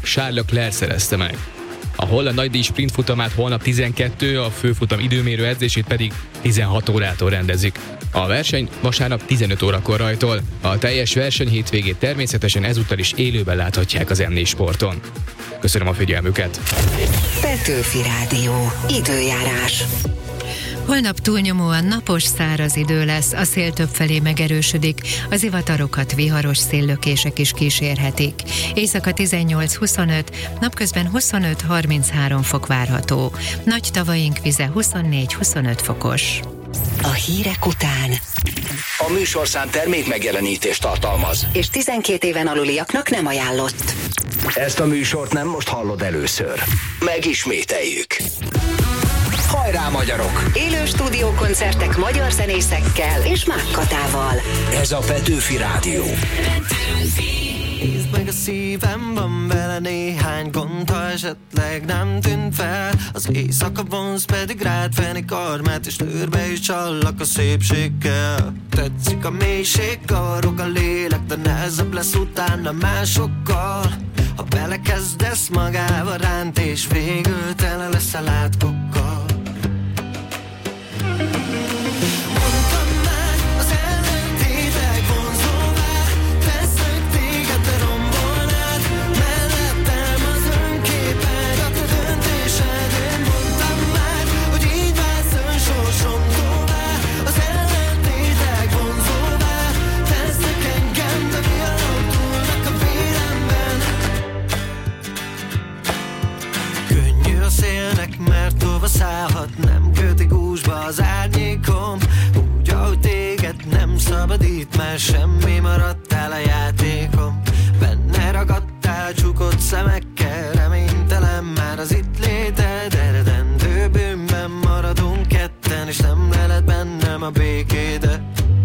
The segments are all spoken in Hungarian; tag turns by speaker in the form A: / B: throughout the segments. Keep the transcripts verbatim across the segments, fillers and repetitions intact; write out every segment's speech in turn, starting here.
A: Charles Leclerc szerezte meg. A holland nagydíj sprint futamát holnap tizenkettő, a főfutam időmérő edzését pedig tizenhat órától rendezik. A verseny vasárnap tizenöt órakor rajtol. A teljes verseny hétvégét természetesen ezúttal is élőben láthatják az em négy Sporton. Köszönöm a figyelmüket!
B: Petőfi Rádió. Időjárás.
C: Holnap túlnyomóan napos, száraz idő lesz, a szél többfelé megerősödik, az ivatarokat viharos széllökések is kísérhetik. Éjszaka tizennyolc-huszonöt, napközben huszonöt-harminchárom fok várható. Nagy tavaink vize huszonnégy-huszonöt fokos.
B: A hírek után
D: A műsorszám termék megjelenítést tartalmaz,
B: és tizenkét éven aluliaknak nem ajánlott.
D: Ezt a műsort nem most hallod először. Megismételjük. Hajrá, magyarok!
B: Élő stúdiókoncertek magyar zenészekkel és Mák Katával.
D: Ez a Petőfi Rádió.
E: Nézd meg a szívem, van vele néhány gond, ha esetleg nem tűnt fel. Az éjszaka vonz, pedig rád fenni karmát, és tőrbe is csallak a szépséggel. Tetszik a mélység, kavarog a lélek, de nehezebb lesz utána másokkal. Ha belekezdesz magával ránt, és végül tele leszel átkokkal. Szállhat, nem köti gúzsba az árnyékom. Úgy, ahogy téged nem szabadít, már semmi, maradtál a játékom. Benne ragadtál csukott szemekkel, reménytelen már az itt léted. Eredendő bűnben maradunk ketten, és nem leled bennem a békédet.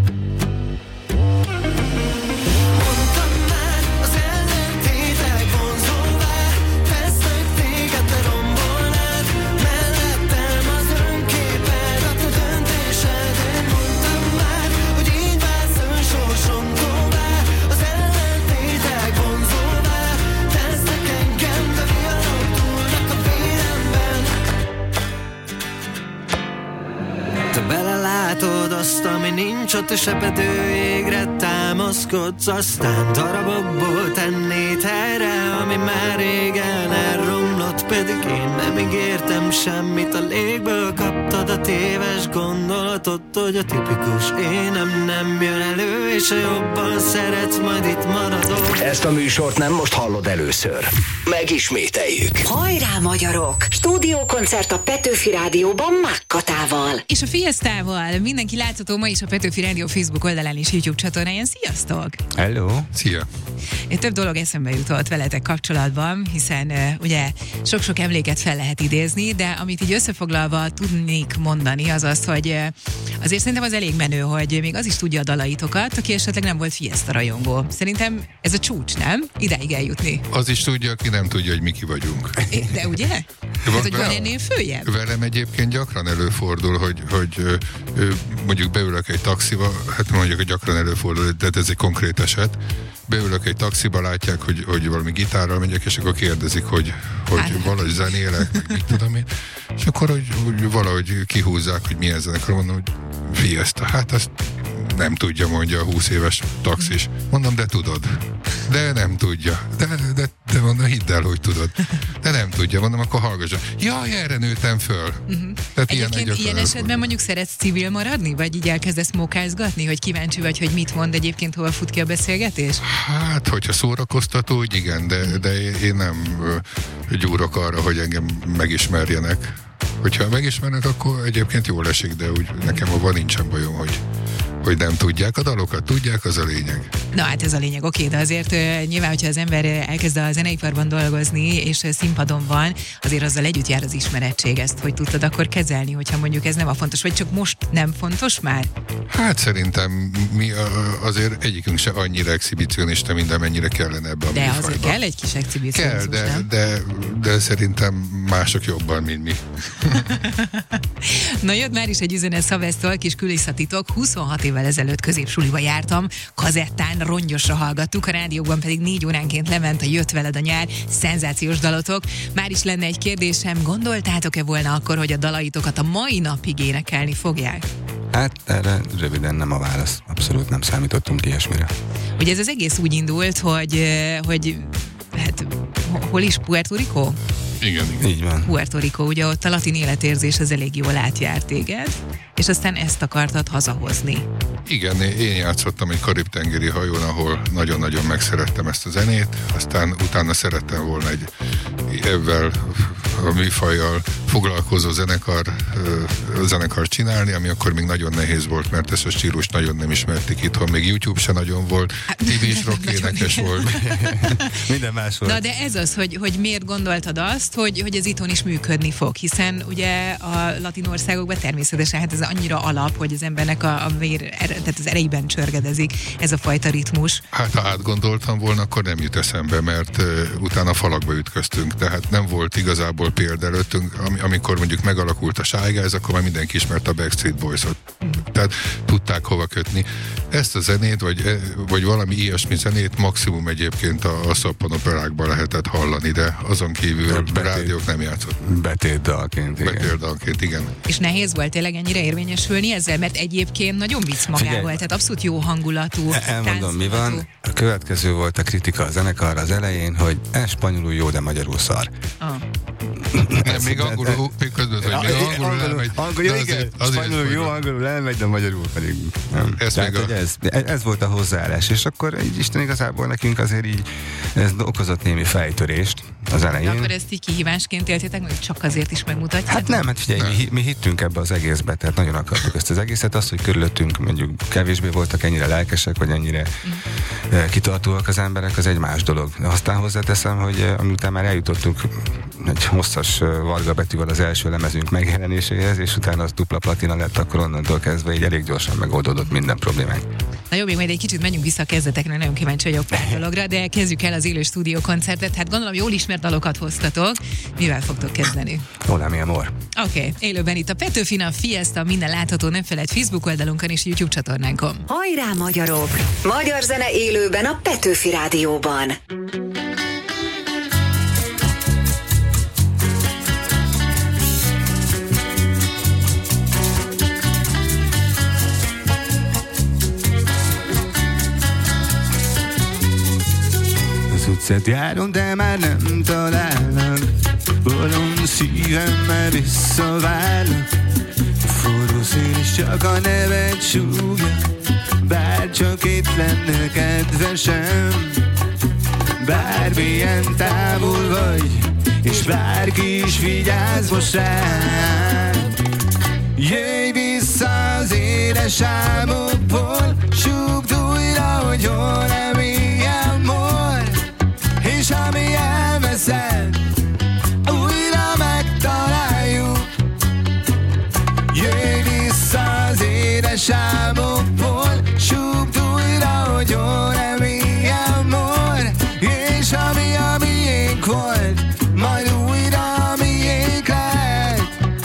E: Azt, ami nincs ott a sepedő égre támaszkodsz, aztán darabokból tennéd helyre, ami már régen elromlott, pedig én nem ígértem semmit, a légből kaptad a téves gondolatot, hogy a tipikus énem nem jön elő, és ha jobban szeretsz, majd itt maradok.
D: Ezt a műsort nem most hallod először. Megismételjük.
B: Hajrá, magyarok! Stúdiókoncert a Petőfi Rádióban Mák Katával.
F: És a Fiesztával mindenki látható ma is a Petőfi Rádió Facebook oldalán és YouTube csatornáján. Sziasztok!
G: Hello!
H: Szia!
F: Én több dolog eszembe jutott veletek kapcsolatban, hiszen uh, ugye sok-sok emléket fel lehet idézni, de amit így összefoglalva tudnék mondani, az az, hogy uh, azért szerintem az elég menő, hogy még az is tudja a dalaitokat, aki esetleg nem volt Fieszta rajongó. Szerintem ez a csúcs, nem? Idáig eljutni.
H: Az is tudja, aki nem tudja, hogy mi ki vagyunk.
F: De ugye? Hát, hogy van ennél följebb?
H: Velem egyébként gyakran előfordul, hogy, hogy ö, ö, mondjuk beülök egy taxiba, hát mondjuk, hogy gyakran előfordul, de ez egy konkrét eset. Beülök egy taxiba, látják, hogy, hogy valami gitárral megyek, és akkor kérdezik, hogy, hogy hát. valahogy zenélek, meg mit tudom én. És akkor hogy, hogy valahogy kihúzzák, hogy milyen zenekar, mondom, hogy Fieszta. Hát azt nem tudja, mondja a húsz éves taxis. Mondom, de tudod. De nem tudja. De, de, de mondom, hidd el, hogy tudod. De nem tudja. Mondom, akkor hallgasson. Jaj, erre nőttem föl. Uh-huh.
F: Egyébként ilyen, ilyen esetben mondjuk szeretsz civil maradni? Vagy így elkezdesz mókázgatni? Hogy kíváncsi vagy, hogy mit mond egyébként, hova fut ki a beszélgetés?
H: Hát, hogyha szórakoztató, úgy igen, de, de én nem gyúrok arra, hogy engem megismerjenek. Hogyha megismernek, akkor egyébként jól esik, de úgy nekem abban nincsen bajom, hogy hogy nem tudják a dalokat, tudják, az a lényeg.
F: Na hát ez a lényeg, oké, de azért uh, nyilván, hogyha az ember elkezd a zeneiparban dolgozni, és uh, színpadon van, azért azzal együtt jár az ismerettség, ezt hogy tudtad akkor kezelni, hogyha mondjuk ez nem a fontos, vagy csak most nem fontos már?
H: Hát szerintem mi a, azért egyikünk se annyira exhibicionista, mint amennyire kellene ebben a
F: De
H: műfajban.
F: azért kell egy kis exhibicionizmus,
H: kell, de,
F: nem?
H: De, de szerintem mások jobban, mint mi.
F: Na jött már is egy üzenet Szavesztól, kis kulisszatitok, huszonhat éve évvel ezelőtt középsuliba jártam, kazettán rongyosra hallgattuk, a rádióban pedig négy óránként lement a Jött veled a nyár, szenzációs dalotok. Már is lenne egy kérdésem, gondoltátok-e volna akkor, hogy a dalaitokat a mai napig énekelni fogják?
G: Hát erre röviden nem a válasz. Abszolút nem számítottunk ilyesmire.
F: Ugye ez az egész úgy indult, hogy, hogy hát hol is, Puerto Rico?
H: Igen, igen.
G: Így van.
F: Puerto Rico, ugye ott a latin életérzés az elég jól átjárt téged, és aztán ezt akartad hazahozni.
H: Igen, én játszottam egy karib-tengeri hajón, ahol nagyon-nagyon megszerettem ezt a zenét, aztán utána szerettem volna egy ebben a műfajjal foglalkozó zenekar, zenekar csinálni, ami akkor még nagyon nehéz volt, mert ezt a stílust nagyon nem ismerték itthon, még YouTube se nagyon volt, Tibi is rock énekes volt.
G: Minden más volt.
F: Na de ez az, hogy, hogy miért gondoltad azt, hogy, hogy ez itthon is működni fog, hiszen ugye a latin országokban természetesen hát ez annyira alap, hogy az embernek a, a vér, tehát az erejében csörgedezik ez a fajta ritmus.
H: Hát ha átgondoltam volna, akkor nem jut eszembe, mert uh, utána falakba ütköztünk, tehát nem volt igazából példa előttünk, am- amikor mondjuk megalakult a Shy Guys, akkor már mindenki ismerte a Backstreet Boys-ot. Mm. Tehát tudták hova kötni. Ezt a zenét, vagy, vagy valami ilyesmi zenét maximum egyébként a, a szappanoperákban lehetett hallani, de azon kívül a rádiók nem játszott.
G: Betétdalként, igen.
H: Betétdalként, igen.
F: És nehéz volt tényleg ennyire érvényesülni ezzel, mert egyébként nagyon vicc magával, Figyelj, tehát abszolút jó hangulatú.
G: Elmondom, mi van. A következő volt a kritika a zenekarra az elején, hogy ez spanyolul jó, de magyarul szar.
F: Ah.
H: Nem, még angolul, még közben, hogy még angolul elmegy.
G: Angolul, igen, spanyolul jó, angolul elmegy, de magyarul pedig nem. Ez, Tehát, a... ez, ez volt a hozzáállás, és akkor így Isten igazából nekünk azért így ez okozott némi fejtörést az elején.
F: De akkor ezt így kihívásként éltétek, hogy csak azért is megmutatják?
G: Hát nem, hát figyelj, mi, mi hittünk ebbe az egészbe, tehát nagyon akartuk ezt az egészet, azt, hogy körülöttünk mondjuk kevésbé voltak ennyire lelkesek, vagy ennyire mm. kitartóak az emberek, az egy más dolog. Aztán hozzáteszem, hogy amiután már eljutottunk egy hosszas varga betűvel az első lemezünk megjelenéséhez, és utána az dupla platina lett, akkor onnantól kezdve így elég gyorsan megoldódott minden problémánk.
F: Na jó, még majd egy kicsit menjünk vissza a kezdetekre, nagyon kíváncsi vagyok pár dologra, de kezdjük el az élő stúdió koncertet. Hát gondolom jól ismert dalokat hoztatok. Mivel fogtok kezdeni?
G: Hola, mi amor.
F: Oké, okay. Élőben itt a Petőfi Nap Fiesta, minden látható, nem feled Facebook oldalunkon és YouTube csatornánkon.
B: Hajrá magyarok! Magyar zene élőben a Petőfi Rádióban.
G: Utcát járom, de már nem találnak. Bolond szívemmel visszaválnak. Forró szél is csak a nevet súgja. Bár csak itt lenne kedvesem. Bármilyen távol vagy, és bárki is vigyázz most rám. Jöjj vissza az édes álmokból, súgd újra, hogy hol nem ilyen mor. És ami elveszed, újra megtaláljuk. Jöjj vissza az édes álmokból, súgd újra, hogy hol nem ilyen mor. És ami a miénk volt, majd újra a miénk lehet.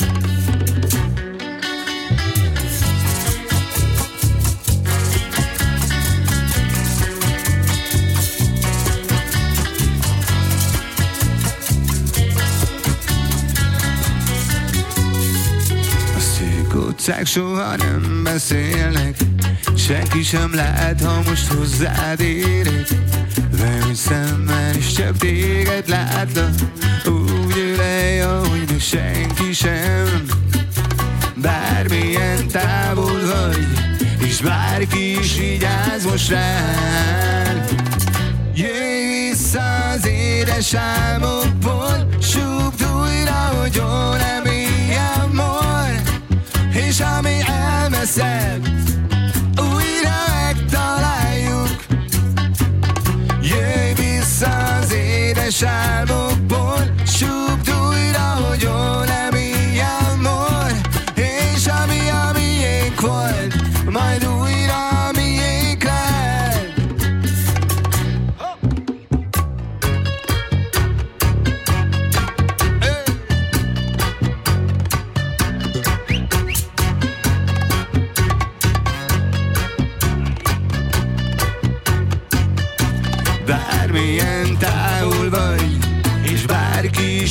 G: Utcák soha nem beszélnek, senki sem lát, ha most hozzád érek. Leügy szemmel is csak téged látlak, úgy ülej, ahogy még senki sem. Bármilyen távol vagy, és bárki is vigyázz most rád. Jöjj vissza az édes álmokból, súgd újra, hogy hol nem ilyen mor. És ami elveszed, újra megtaláljuk. Jöjj vissza az édes álmokból, súgd újra, hogy hol nem ilyen mor. És ami a miénk volt, majd újra a miénk lehet.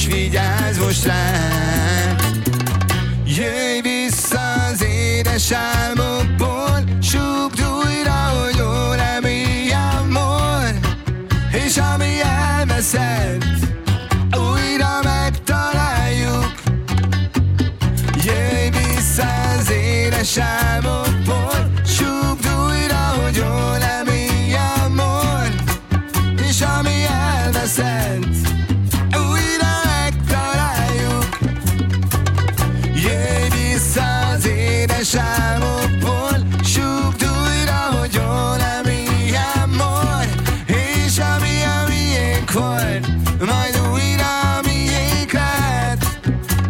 I: vigyázz most rám. Jöjj vissza az édes álmokból, súgd újra, hogy jól emélj a mor, és ami elveszett, újra megtaláljuk. Jöjj vissza az édes álmokból, súgd újra, hogy jól emélj a mor, és ami elveszett, újra megtaláljuk. Jöjj vissza az édes álmokból, súgd újra, hogy jól emélj a mor, és ami a miénk volt, majd újra a miénk lehet.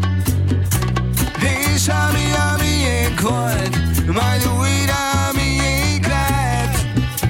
I: És ami a miénk volt, majd újra a miénk lehet.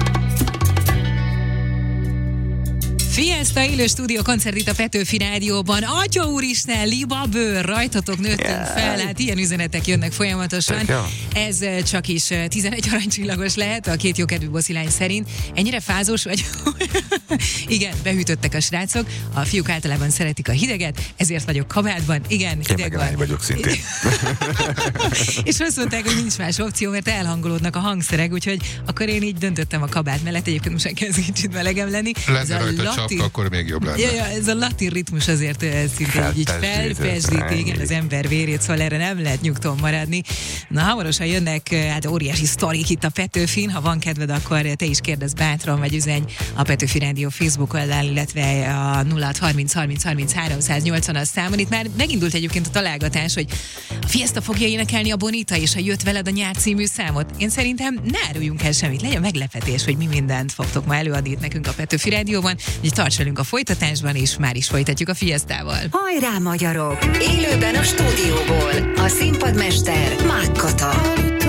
F: Fiesta élő stúdió koncert itt a Petőfi Rádióban. Atya úristen, liba bőr, rajtatok nőttünk yeah. fel, hát ilyen üzenetek jönnek folyamatosan. Ez csak is tizenegy aranycsillagos lehet a két jókedvű boszilány szerint. Ennyire fázós vagy? Igen, behűtöttek a srácok, a fiúk általában szeretik a hideget, ezért vagyok kabátban. Igen, hideg van.
G: Én vagyok szintén.
F: És azt mondták, hogy nincs más opció, mert elhangolódnak a hangszerek, úgyhogy akkor én így döntöttem a kabát mellett. Egyébként most elkezd kicsit melegem lenni.
H: Lenne rajta latin... csapka, akkor még jobb lenne.
F: Ja, ja, ez a latin ritmus azért szinte így felpesdít, igen, az ember vérét, szóval erre nem lehet nyugton maradni. Na, hamarosan jönnek hát óriási sztorik itt a Petőfin, ha van kedved, akkor te is kérdezz bátran, vagy üzenj a Petőfi Rádió Facebook oldal, illetve a nulla harminc harminc harminc háromszáznyolcvan számon. Itt már megindult egyébként a találgatás, hogy a Fiesta fogja énekelni a Bonita, és ha jött veled a nyár című számot. Én szerintem ne áruljunk el semmit, legyen meglepetés, hogy mi mindent fogtok ma előadni itt nekünk a Petőfi Rádióban, hogy tarts velünk a folytatásban, és már is folytatjuk a Fiestával.
B: Hajrá, magyarok! Élőben a stúdióból a színpadmester Mák Kata.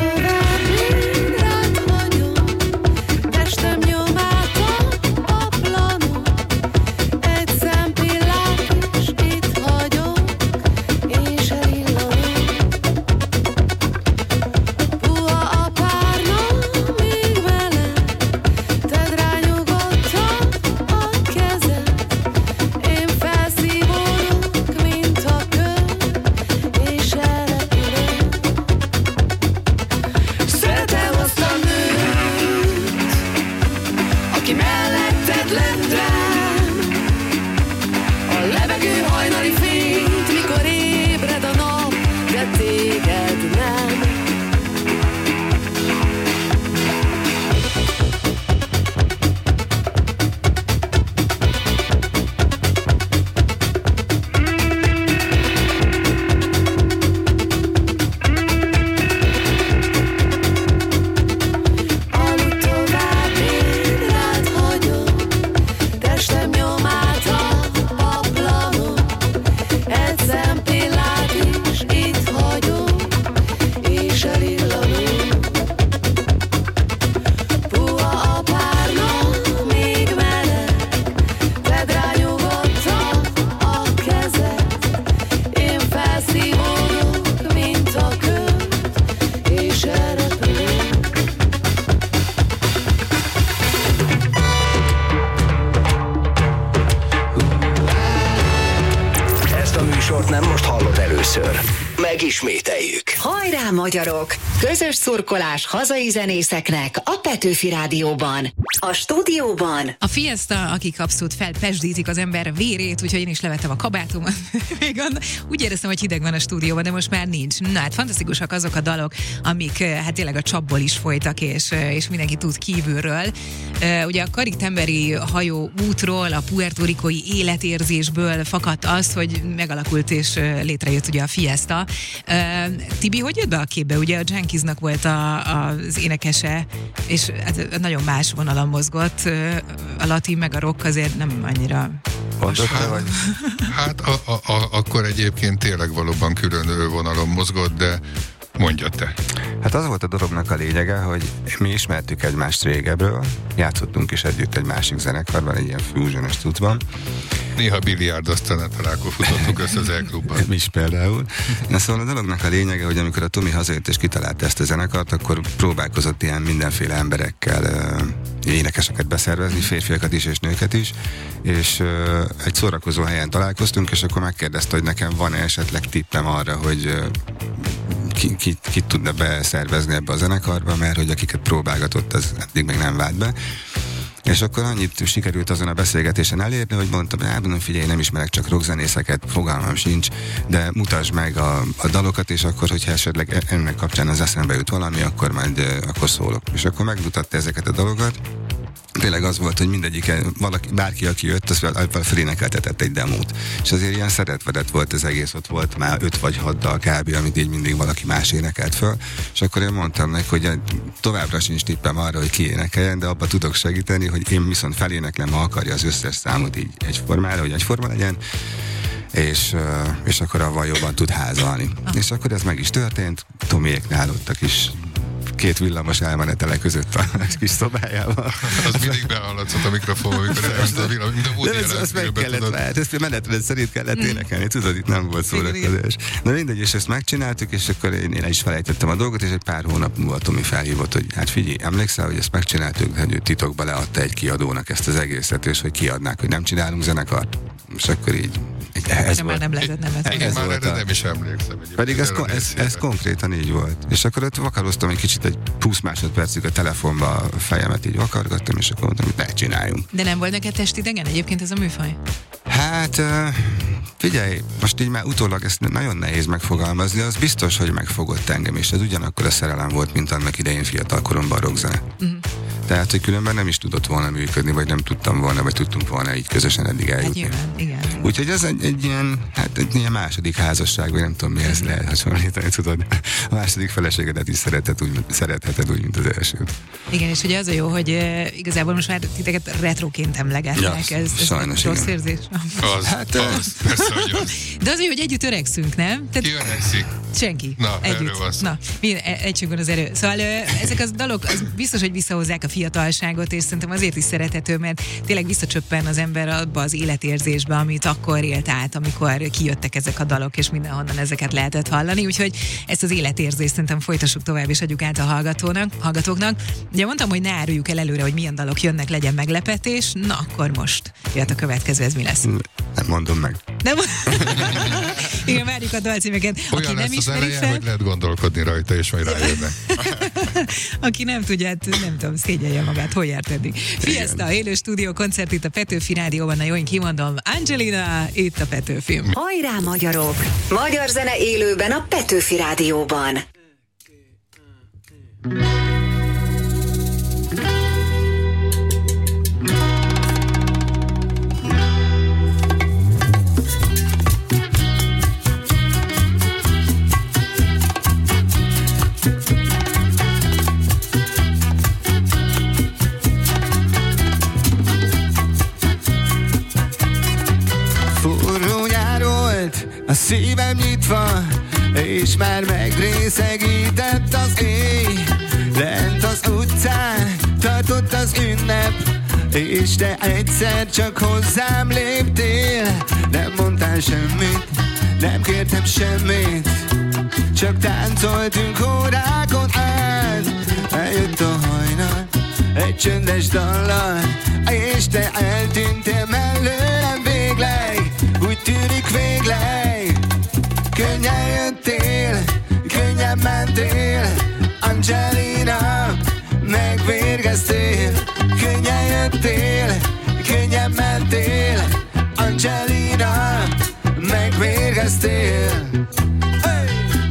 B: Megismételjük. Hajrá, magyarok! Közös szurkolás hazai zenészeknek a Petőfi Rádióban. A stúdióban
F: a Fiesta, akik abszolút felpesdítik az ember vérét, úgyhogy én is levettem a kabátomat. Még úgy éreztem, hogy hideg van a stúdióban, de most már nincs. Na hát fantasztikusak azok a dalok, amik hát tényleg a csapból is folytak, és, és mindenki tud kívülről. Ugye a Karik-Temberi hajó útról, a puertorikói életérzésből fakadt az, hogy megalakult és létrejött ugye a Fiesta. Tibi, hogy jött be a képbe? Ugye a Junkiesnak volt a, a, az énekese, és hát nagyon más vonalon mozgott. A latin meg a rock azért nem annyira...
H: Hát, vagy? hát a, a, a, akkor egyébként tényleg valóban külön vonalon mozgott, de mondja te.
G: Hát az volt a dolognak a lényege, hogy mi ismertük egymást régebről, játszottunk is együtt egy másik zenekarban, egy ilyen fusion-es tudban.
H: Néha biliárdoztan a találkor futottunk össze az E-klubban.
G: Mi is például. Na szóval a dolognak a lényege, hogy amikor a Tomi hazajött és kitalálta ezt a zenekart, akkor próbálkozott ilyen mindenféle emberekkel énekeseket beszervezni, férfiakat is és nőket is, és uh, egy szórakozó helyen találkoztunk, és akkor megkérdezte, hogy nekem van-e esetleg tippem arra, hogy uh, ki, ki, ki tudna beszervezni ebbe a zenekarba, mert hogy akiket próbálgatott, az eddig még nem vált be. És akkor annyit sikerült azon a beszélgetésen elérni, hogy mondtam, hogy figyelj, nem ismerek csak rockzenészeket, fogalmam sincs, de mutasd meg a, a dalokat, és akkor, hogyha esetleg ennek kapcsán az eszembe jut valami, akkor majd akkor szólok. És akkor megmutatta ezeket a dalokat. Tényleg az volt, hogy mindegyik, valaki, bárki, aki jött, az felénekeltetett egy demót. És azért ilyen szeretvedett volt az egész, ott volt már öt vagy hat dal kb., amit így mindig valaki más énekelt föl. És akkor én mondtam neki, hogy továbbra sincs tippem arra, hogy ki énekeljen, de abba tudok segíteni, hogy én viszont feléneklem, ha akarja az összes számot így egyformára, hogy egyforma legyen. És, és akkor avval jobban tud házalni. Ah. És akkor ez meg is történt, Tomiéknál ott a kis két villamos elmenetele között a kis szobájában.
H: Az mindig behallatszott a mikrofonba, amikor elment a villamos, mint a Woody
G: Allen. De ezt meg kellett, mert ezt menetrend szerint kellett énekelni, tudod, itt nem volt szórakozás. Na mindegy, és ezt megcsináltuk, és akkor én, én el is felejtettem a dolgot, és egy pár hónap múlva Tomi felhívott, hogy hát figyelj, emlékszel, hogy ezt megcsináltuk, hogy ő titokba leadta egy kiadónak ezt az egészet, és hogy kiadnák, hogy nem csinálunk zenekart. És akkor így ez
F: de már nem lehetett nemet.
H: Én már erre nem is emlékszem.
G: Pedig ez, ko- ez, ez konkrétan így volt. És akkor ott vakaroztam egy kicsit, egy húsz másodpercig a telefonba a fejemet így vakargattam, és akkor mondtam, hogy ne csináljunk.
F: De nem volt neked testidegen egyébként ez a műfaj?
G: Hát uh, figyelj, most így már utólag ezt nagyon nehéz megfogalmazni, az biztos, hogy megfogott engem, és ez ugyanakkor a szerelem volt, mint annak idején fiatal koromban a rockzene. Uh-huh. Tehát, hogy különben nem is tudott volna működni, vagy nem tudtam volna, vagy tudtunk volna így közösen eddig eljutni.
F: Hát igen, igen.
G: Úgyhogy ez egy, egy ilyen, hát egy ilyen második házasság, vagy nem tudom mihez lehet hasonlítani, tudod. A második feleségedet is szeretheted úgy, szeretheted úgy, mint az elsőt.
F: Igen, és ugye az a jó, hogy uh, igazából most már titeket retroként emlegetnek.
G: Ja,
F: ez, ez
G: sajnos,
F: rossz érzés.
H: Az, hát, az, persze, hogy az.
F: De az jó, hogy együtt öregszünk, nem?
H: Tehát ki öregszik?
F: Senki.
H: Na,
F: együtt.
H: erről van szó.
F: Na, egység van az erő. Szóval ezek az dalok az biztos, hogy visszahozzák a fiatalságot, és szerintem azért is szerethető, mert tényleg visszacsöppen az ember abba az életérzésbe, amit akkor élt át, amikor kijöttek ezek a dalok, és mindenhonnan ezeket lehetett hallani. Úgyhogy ezt az életérzést szerintem folytassuk tovább, és adjuk át a hallgatónak, hallgatóknak. Ugye mondtam, hogy ne áruljuk el előre, hogy milyen dalok jönnek, legyen meglepetés. Na, akkor most jöhet a következő, ez mi lesz?
G: Nem mondom meg.
F: Nem? Igen, várjuk a dalcímeket.
H: Olyan
F: aki
H: lesz
F: nem
H: az
F: ismeri
H: eleje,
F: fel,
H: hogy lehet gondolkodni rajta, és majd rájönnek.
F: aki nem tudja, hát nem tudom, szégyelje magát, hol járt eddig. Fiesta, élő stúdió koncert itt a Petőfi Rádióban, na jó, én kimondom, Angelina, itt a Petőfi.
B: Hajrá, magyarok! Magyar zene élőben a Petőfi Rádióban.
I: A szívem nyitva, és már megrészegített az éj. Lent az utcán tartott az ünnep, és te egyszer csak hozzám léptél. Nem mondtál semmit, nem kértem semmit, csak táncoltunk órákon át. Eljött a hajnal, egy csöndes dallal, és te eltűntél mellőlem végleg. Úgy tűnik végleg, könnyen jöttél, könnyen mentél, Angelina, megvérgeztél. Könnyen jöttél, könnyen mentél, Angelina, megvérgeztél. Hey!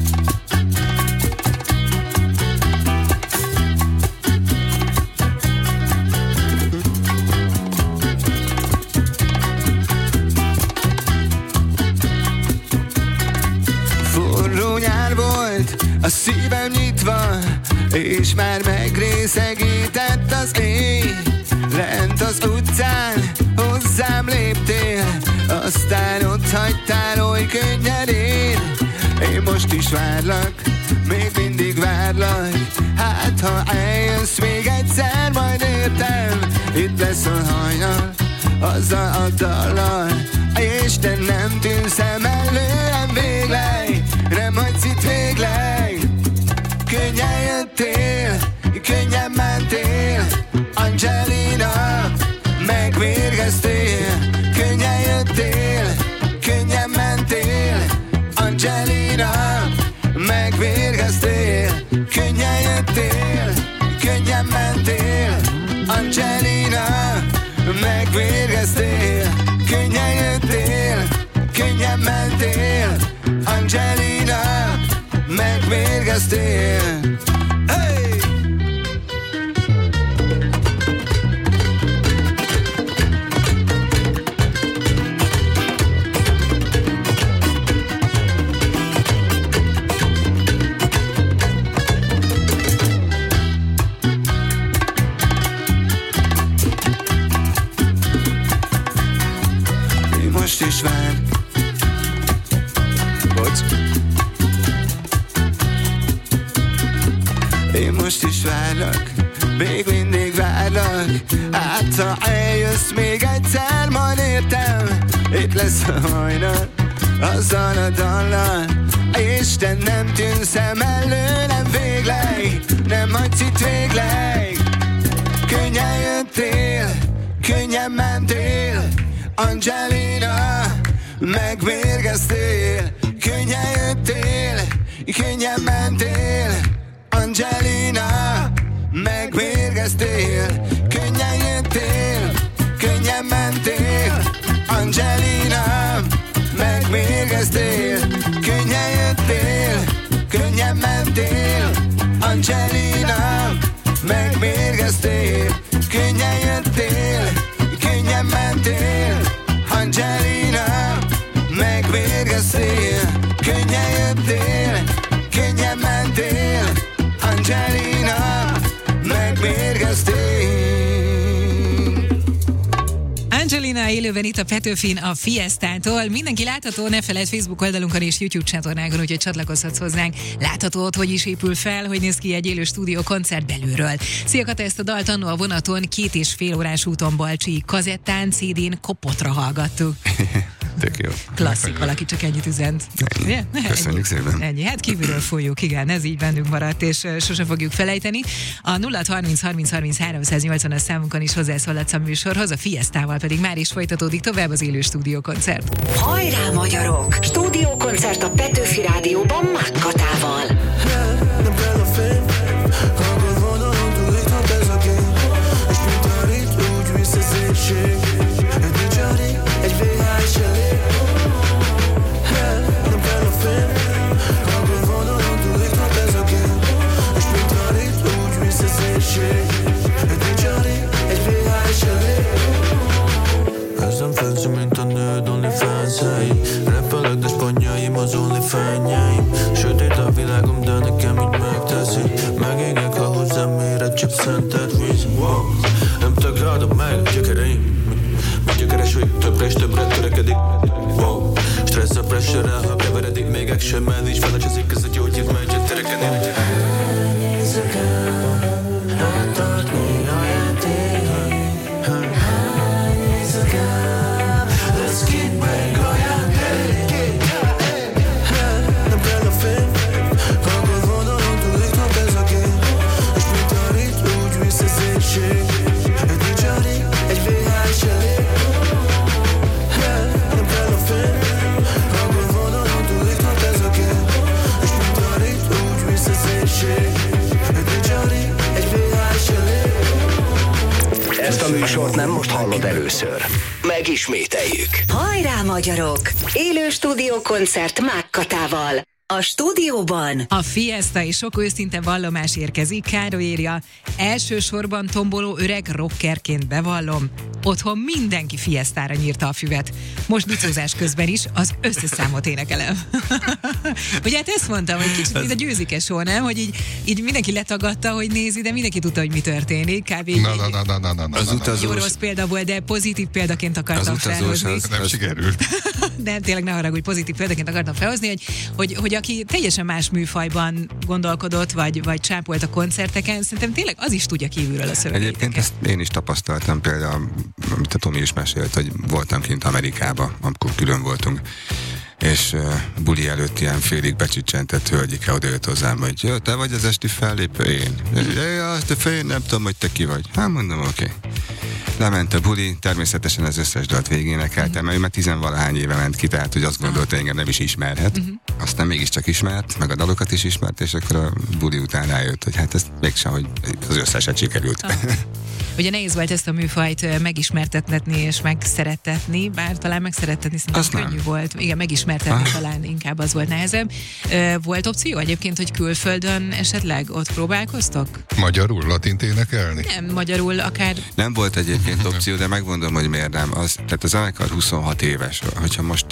I: A szívem nyitva, és már megrészegített az éj. Lent az utcán hozzám léptél, aztán ott hagytál oly könnyedén. Én most is várlak, még mindig várlak, hát ha eljössz még egyszer, majd értem. Itt lesz a hajnal, azzal a dallal, és te nem tűnsz el mellőlem végleg. Nem hagysz itt végleg. Könnyen jöttél, könnyen mentél, Angelina. megvérgeztél, könnyen jöttél, könnyen mentél, Angelina, megvérgeztél, könnyen jöttél, könnyen mentél, Angelina, megvérgeztél, könnyen jöttél, könnyen mentél, Angelina, megvérgeztél. Hey! Most is vár. Bocs. Én most is várlak, még mindig várlak. Hát ha eljössz még egyszer, majd értem. Itt lesz a hajnal, azzal a dallal. Isten, nem tűnsz el előlem végleg, nem hagysz itt végleg. Könnyen jöttél, könnyen mentél, Angelina, megvérgeztél, könnyen jöttél, könnyen mentél, Angelina, megvérgeztél, könnyen jöttél, könnyen mentél, Angelina, megvérgeztél, könnyen jöttél, könnyen mentél, Angelina, megvérgeztél, könnyen jöttél, könnyen mentél, Angelina, megvérgeztél, könnyen jöttél, könnyen mentél, Angelina, megvérgeztél.
F: Angelina élőben itt a Petőfin a Fiestától. Mindenki látható, ne felejt Facebook oldalunkon és YouTube csatornákon, úgyhogy csatlakozhatsz hozzánk. Látható ott, hogy is épül fel, hogy néz ki egy élő stúdió koncert belülről. Szia Kata, ezt a dalt annó a vonaton két és fél órás úton Balcsi kazettán, cé dén kopotra hallgattuk.
G: Tök jó.
F: Klasszik, valaki csak ennyit üzent.
G: Ennyi. Köszönjük szépen.
F: Ennyi, hát kívülről folyjuk, igen, ez így bennünk maradt, és uh, sose fogjuk felejteni. A nulla harminc harminc harminc háromszáznyolcvanas számunkon is hozzászólhatsz a műsorhoz, a Fiestával pedig már is folytatódik tovább az élő stúdiókoncert.
B: Hajrá magyarok! Stúdiókoncert a Petőfi Rádióban Mákkatával.
E: Nem kell a fém, hallgat vonalon túl itt hat ez a gép, és mint a rit, úgy visz az éjség. Egy nincs a rit, egy vé há is elég. Nem kell a fém, hallgat vonalon túl itt hat ez a gép, és mint a rit, úgy visz az éjség. Egy nincs a rit, egy vé há is elég. Ezen fancy, mint a nőd OnlyFans-eim. Rappelek, de spanyaim az OnlyFans-jaim. Sötét a világom, de nekem így megteszi. Megégek, ha hozzám ér egy chip szentet víz. Wow. Nem tagadom meg a gyökereim. Mi gyökeres vagy, többre és többre törekedik. Wow. Stressz a pressure-rel, ha keveredik. Még action-mel is felacsozik, ez a gyógyír megy a tereken. Elnézzük el, átadni a játék. Elnézzük el, let's get back a játék. Nem kell a fém, hallgat vonalon túl itt hat ez a gép, és mint a rit, úgy visz az éjség. Egy nincs a rit, egy vé há is elég. Nem kell a fém, hallgat vonalon túl itt hat ez a gép, és mint a rit, úgy visz az éjség. Egy nincs a rit, egy vé há is elég.
D: Ezt a műsort nem most hallod először. Megismételjük.
B: Hajrá magyarok! Élő stúdiókoncert Mákkatával. A stúdióban
F: A Fiesta és sok őszinte vallomás érkezik. Károly írja, elsősorban tomboló öreg rockerként bevallom, otthon mindenki Fiestára nyírta a füvet. Most bicózás közben is az összes számot énekelem. Ugye hát ezt mondtam, hogy kicsit ez a Győzike show, nem? Hogy így, így mindenki letagadta, hogy nézi, de mindenki tudta, hogy mi történik. Kb.
H: Na, na, na, na, na, na, na,
G: Az utazós...
F: Jó rossz példa volt, de pozitív példaként akartam
G: az
F: felhozni.
G: Az,
H: nem sikerült.
F: De tényleg ne haragudj, pozitív példaként akartam felhozni, hogy, hogy, hogy aki teljesen más műfajban gondolkodott, vagy, vagy csápolt a koncerteken, szerintem tényleg az is tudja kívülről a szövegeket.
G: Egyébként ezt én is tapasztaltam, például, amit a Tomi is mesélt, hogy voltam kint Amerikában, amikor külön voltunk és uh, buli előtt ilyen félig becsicsentett hölgyike odajött hozzám, hogy jó, te vagy az esti fellépő? Én. Ja, te fél, nem tudom, hogy te ki vagy. Hát mondom, oké. Okay. Lement a buli, természetesen az összes dalt végénekeltem, mert ő már tizenvalahány éve ment ki, tehát hogy azt gondolta, engem nem is ismerhet. Uh-huh. Aztán mégiscsak ismert, meg a dalokat is ismert, és akkor a buli után rájött, hogy hát ez mégsem, hogy az összeset sikerült.
F: Uh-huh. Ugye nehéz volt ezt a műfajt megismertetni és megszerettetni, bár talán megszerettetni szerintem könnyű volt. Igen, megismertetni ah. talán inkább az volt nehezebb. Volt opció egyébként, hogy külföldön esetleg ott próbálkoztok?
H: Magyarul, latint énekelni?
F: Nem, magyarul akár...
G: Nem volt egyébként opció, de megmondom, hogy miért nem. Az, tehát a zenekar huszonhat éves. Hogyha most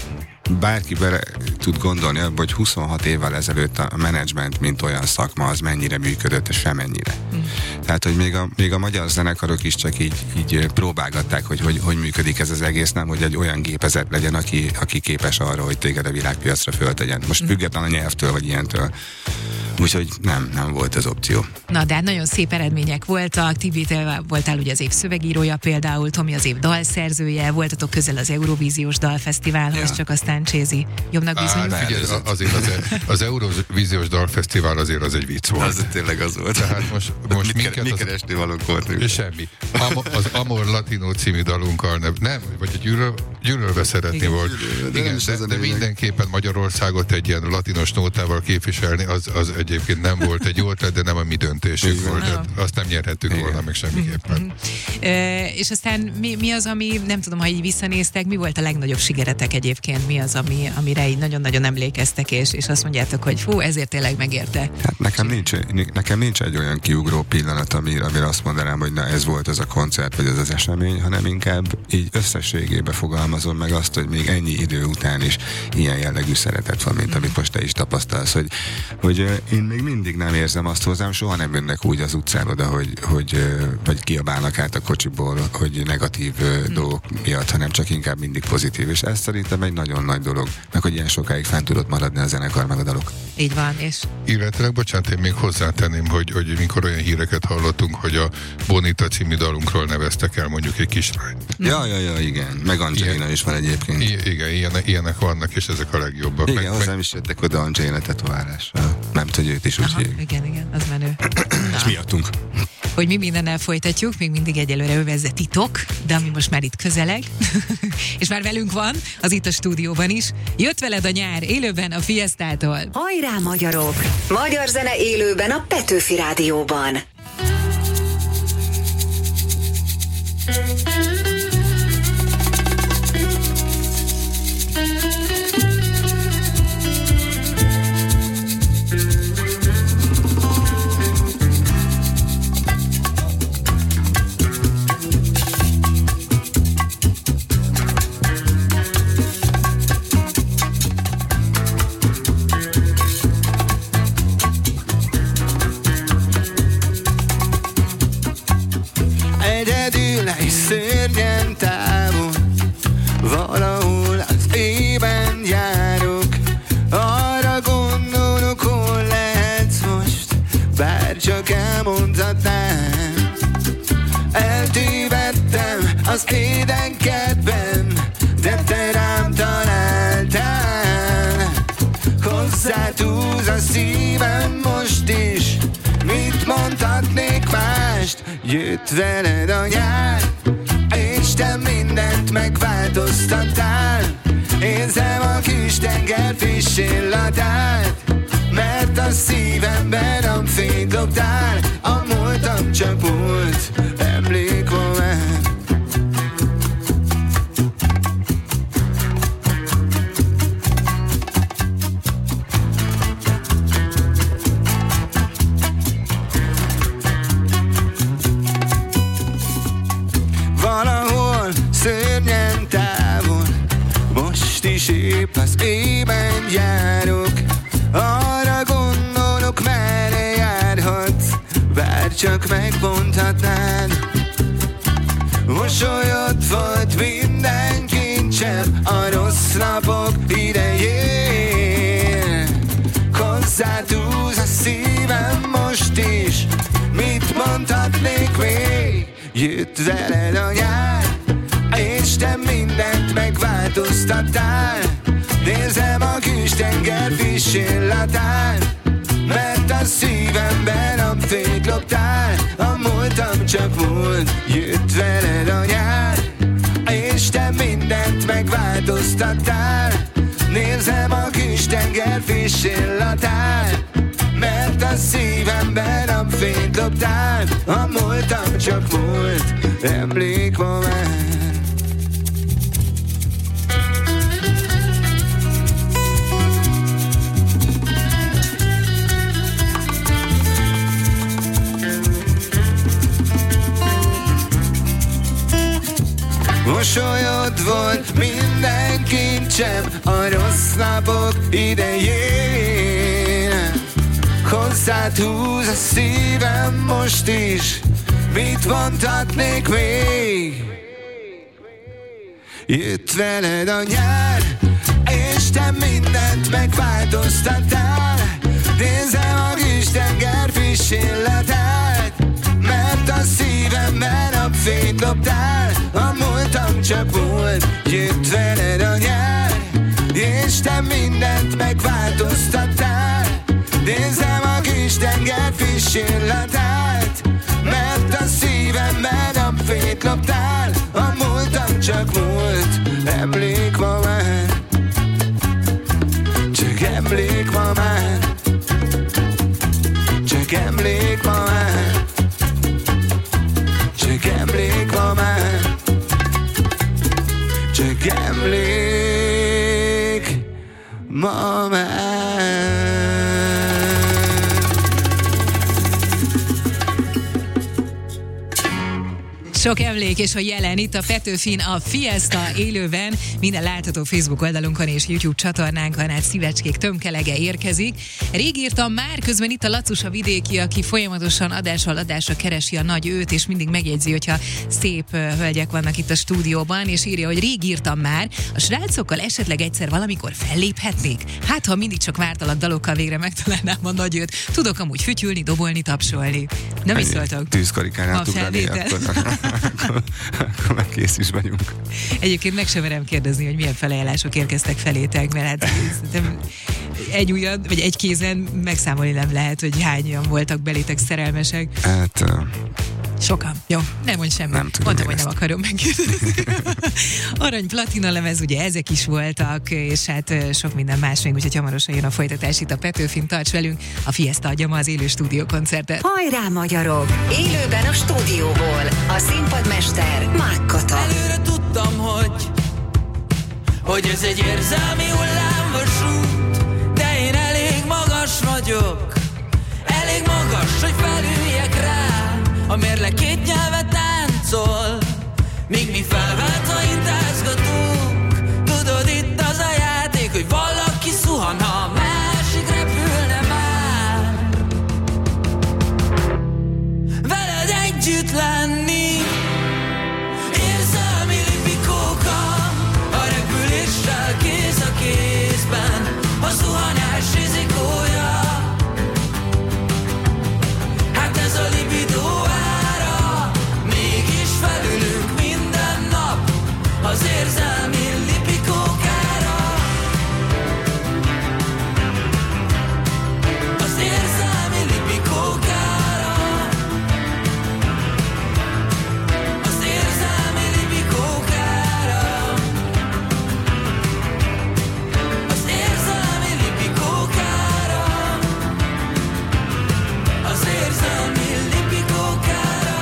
G: bárki bele tud gondolni abba, hogy huszonhat évvel ezelőtt a menedzsment, mint olyan szakma, az mennyire működött, és semennyire. Mm. Tehát, hogy még a, még a magyar zenekarok is csak így, így próbálgatták, hogy, hogy hogy működik ez az egész, nem, hogy egy olyan gépezet legyen, aki, aki képes arra, hogy téged a világpiacra föltegyen. Most független a nyelvtől, vagy ilyentől. Úgyhogy nem, nem volt az opció.
F: Na, de hát nagyon szép eredmények voltak. Tibi, te voltál ugye az év szövegírója például, Tomi az év dalszerzője, voltatok közel az Eurovíziós Dalfesztiválhoz, ja. Csak aztán Csézi jobbnak bizonyult.
H: Á, figyelj, azért az, az Eurovíziós Dalfesztivál azért az egy vicc volt.
G: Az tényleg az volt.
H: Tehát most, most
G: mit,
H: minket...
G: Mi keresni valók voltunk?
H: Semmi. Am, az Amor Latino című dalunkkal nem, nem vagy a gyűlöl, gyűlölve szeretni igen, volt. Gyűlölve, de, igen, de, de mindenképpen Magyarországot egy ilyen latinos nótával képviselni, az, az egyébként nem volt egy jó ötlet, de nem a mi döntésünk igen. volt. Tehát azt nem nyerhettük igen. volna meg semmiképpen.
F: Mm-hmm. E, és aztán mi, mi az, ami, nem tudom, ha így visszanéztek, mi volt a legnagyobb sikeretek egyébként? Mi az, ami, amire így nagyon-nagyon emlékeztek, és, és azt mondjátok, hogy fú, ezért tényleg megérte?
G: Hát nekem nincs, nekem nincs egy olyan kiugró pillanat, amire, amire azt mondanám, hogy na ez volt az a koncert, vagy az az esemény, hanem inkább így összességében fogalmazom meg azt, hogy még ennyi idő után is ilyen jellegű szeretet van, mint amit most te is tapasztalsz, hogy, hogy én még mindig nem érzem azt hozzám, soha nem jönnek úgy az utcán oda, hogy, hogy vagy kiabálnak át a kocsiból, hogy negatív hmm. dolgok miatt, hanem csak inkább mindig pozitív, és ez szerintem egy nagyon nagy dolog, meg hogy ilyen sokáig fent tudott maradni a zenekar meg a dalok.
F: Így van, és...
H: Illetve, bocsánat, én még hozzátenném, hogy, hogy mikor olyan híreket hallottunk, hogy a Bonita című dalunkról neveztek el mondjuk egy kislányt.
G: Ja, ja, ja, igen. Meg Angelina ilyen, is van egyébként.
H: I- igen, ilyenek, ilyenek vannak, és ezek a legjobbak.
G: Igen,
H: meg,
G: hozzám
H: meg...
G: is jöttek oda Angelina tetoválással. Nem tudja, őt is úgy hívjuk.
F: Igen, igen, az menő.
G: És miattunk.
F: Hogy mi mindennel folytatjuk, még mindig egyelőre övezze titok, de ami most már itt közeleg, és már velünk van, az itt a stúdióban is. Jött veled a nyár élőben a Fiesztától.
B: Hajrá magyarok! Magyar zene élőben a Petőfi Rádióban.
I: Szörnyen távol, valahol az ében járok. Arra gondolok, hol lehetsz most, bár csak elmondhatnám. Eltévedtem az édenkertben, de te rám találtál. Hozzátúz a szívem most is, mit mondhatnék mást? Jött veled a nyár, és te mindent megváltoztattál. Érzem a kis tenger friss illatát, mert a szívemben a fényt loptál. A múltam csak múlt, emlék van már. Szörnyen távol, most is épp az ében járok. Arra gondolok, merre járhatsz, bár csak megbonthatnád. Mosolyod volt minden kincsem a rossz napok idején. Hozzátúz a szívem most is, mit mondhatnék még? Jött veled a nyár, és te mindent megváltoztattál. Nézem a kis tenger friss illatát, mert a szívemben napfényt loptál. A múltam csak múlt, jött veled a nyár, és te mindent megváltoztattál. Nézem a kis tenger friss illatát, mert a szívemben napfényt loptál. A múltam csak múlt, emlék ma már. Mosolyod volt minden kincsem a rossz napok idején. Hozzád húz a szívem most is, mit mondhatnék még? Jött veled a nyár, és te mindent megváltoztattál. Nézem a kis tenger friss illatát, mert a szívemben napfényt loptál. A múltam csak múlt, jött veled a nyár, és te mindent megváltoztattál. Nézem a kis tenger friss illatát, mert a szívemben napfényt loptál. A múltam csak múlt, emlék ma már. Csak emlék ma már. Csak emlék ma már. Csak emlék ma már. Csak emlék ma már.
F: Sok emlék és a jelen itt a Petőfin, a Fiesta élőben, minden látható Facebook oldalunkon és YouTube csatornánkon át Szívecskék tömkelege érkezik. Rég írtam már, közben itt a Lacus a vidéki, aki folyamatosan adásról adásra keresi a nagy őt, és mindig megjegyzi, hogyha szép hölgyek vannak itt a stúdióban, és írja, hogy rég írtam már, a srácokkal esetleg egyszer valamikor felléphetnék? Hát, ha mindig csak vártalak dalokkal végre megtalálnám a nagy őt, tudok amúgy fütyülni, dobolni, tapsolni. Nem is szóltok?
G: Tűzkarikánál ugrani, akkor, akkor, akkor meg kész is vagyunk.
F: Egyébként meg sem merem kérdezni, hogy milyen felajánlások érkeztek felétek, mert hát szerintem egy ujjan, vagy egy kézen megszámolni nem lehet, hogy hányan voltak belétek szerelmesek.
G: Hát... Uh...
F: Sokan. Jó, nem mondj semmit.
G: Nem tudom.
F: Mondtam, hogy nem akarom megkérdezni. Arany, platina lemez, ugye ezek is voltak, és hát sok minden más még, úgyhogy hamarosan jön a folytatás itt a Petőfin, tarts velünk, a Fiesta adja ma az élő stúdiókoncertet.
B: Hajrá magyarok! Élőben a stúdióból a színpadmester Mákkata.
J: Előre tudtam, hogy hogy ez egy érzelmi hullámvasút, de én elég magas vagyok, elég magas, hogy felüljek rá. A mérleg két nyelvet táncol, míg mi felváltva intázgatunk. Tudod, itt az a játék, hogy valaki szuhan, ha a másik repülne már. Veled együtt lenni, érzelmi lipikóka, a repüléssel kéz a kézben, a zuhanás rizikója. Hát ez a libidó az érzelmi lipikókára, az érzelmi lipikókára, az érzelmi lipikókára, az érzelmi lipikókára, az érzelmi lipikókára.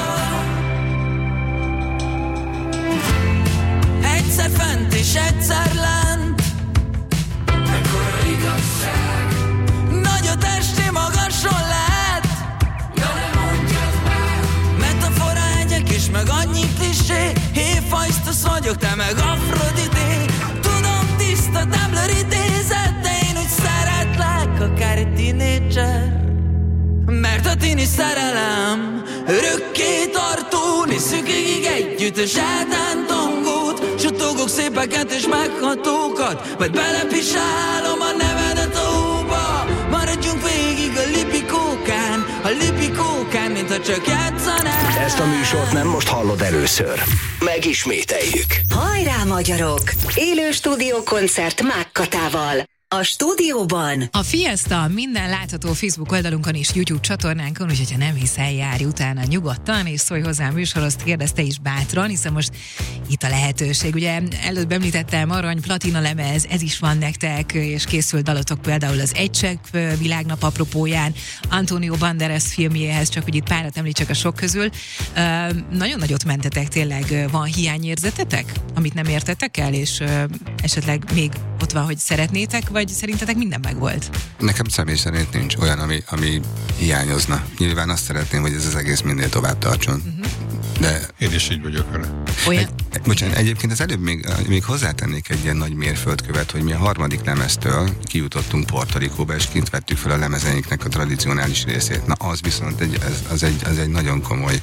J: Egyszer fent és egyszer lent, mekkora igazság. Nagyot esni magasról lehet, ja ne mondjad már. Metafora egyek és meg annyi klisé, héfajsztos vagyok, te meg Afrodité. Tudom, tiszta Tumblr idézet, de én úgy szeretlek, akár egy tínédzser. Mert a tini szerelem örökké tartó, nézzük végig együtt a sátán tongót. Suttogok szépeket és meghatókat, majd belepisálom a nevedet a hóba. Maradjunk végig a lipikókán, a lipikókán, mintha csak játék. játszanál.
D: Ezt a műsort nem most hallod először. Megismételjük.
B: Hajrá, magyarok! Élő stúdiókoncert Mákkatával. A stúdióban
F: A Fiesta minden látható Facebook oldalunkon és YouTube csatornánkon, úgyhogy ha nem hiszel, járj utána nyugodtan, és szólj hozzá a műsorhoz, kérdezte is bátran, hiszen most itt a lehetőség. Ugye előbb említettem, arany, platina lemez, ez is van nektek, és készült dalotok például az Egy csepp világnap apropóján, Antonio Banderas filmjéhez, csak hogy itt párat említsek a sok közül. Uh, nagyon nagyot mentetek, tényleg van hiányérzetetek, amit nem értettek el, és uh, esetleg még ott van, hogy szeretnétek, vagy szerintetek minden megvolt?
G: Nekem személy szerint nincs olyan, ami, ami hiányozna. Nyilván azt szeretném, hogy ez az egész minél tovább tartson. Uh-huh. De
H: én is így vagyok vele.
F: Olyan?
G: Egy, bocsánat, egyébként az előbb még, még hozzátennék egy ilyen nagy mérföldkövet, hogy mi a harmadik lemeztől kijutottunk Puerto Ricóba, és kint vettük fel a lemezeinknek a tradicionális részét. Na, az viszont egy, az, az, egy, az egy nagyon komoly...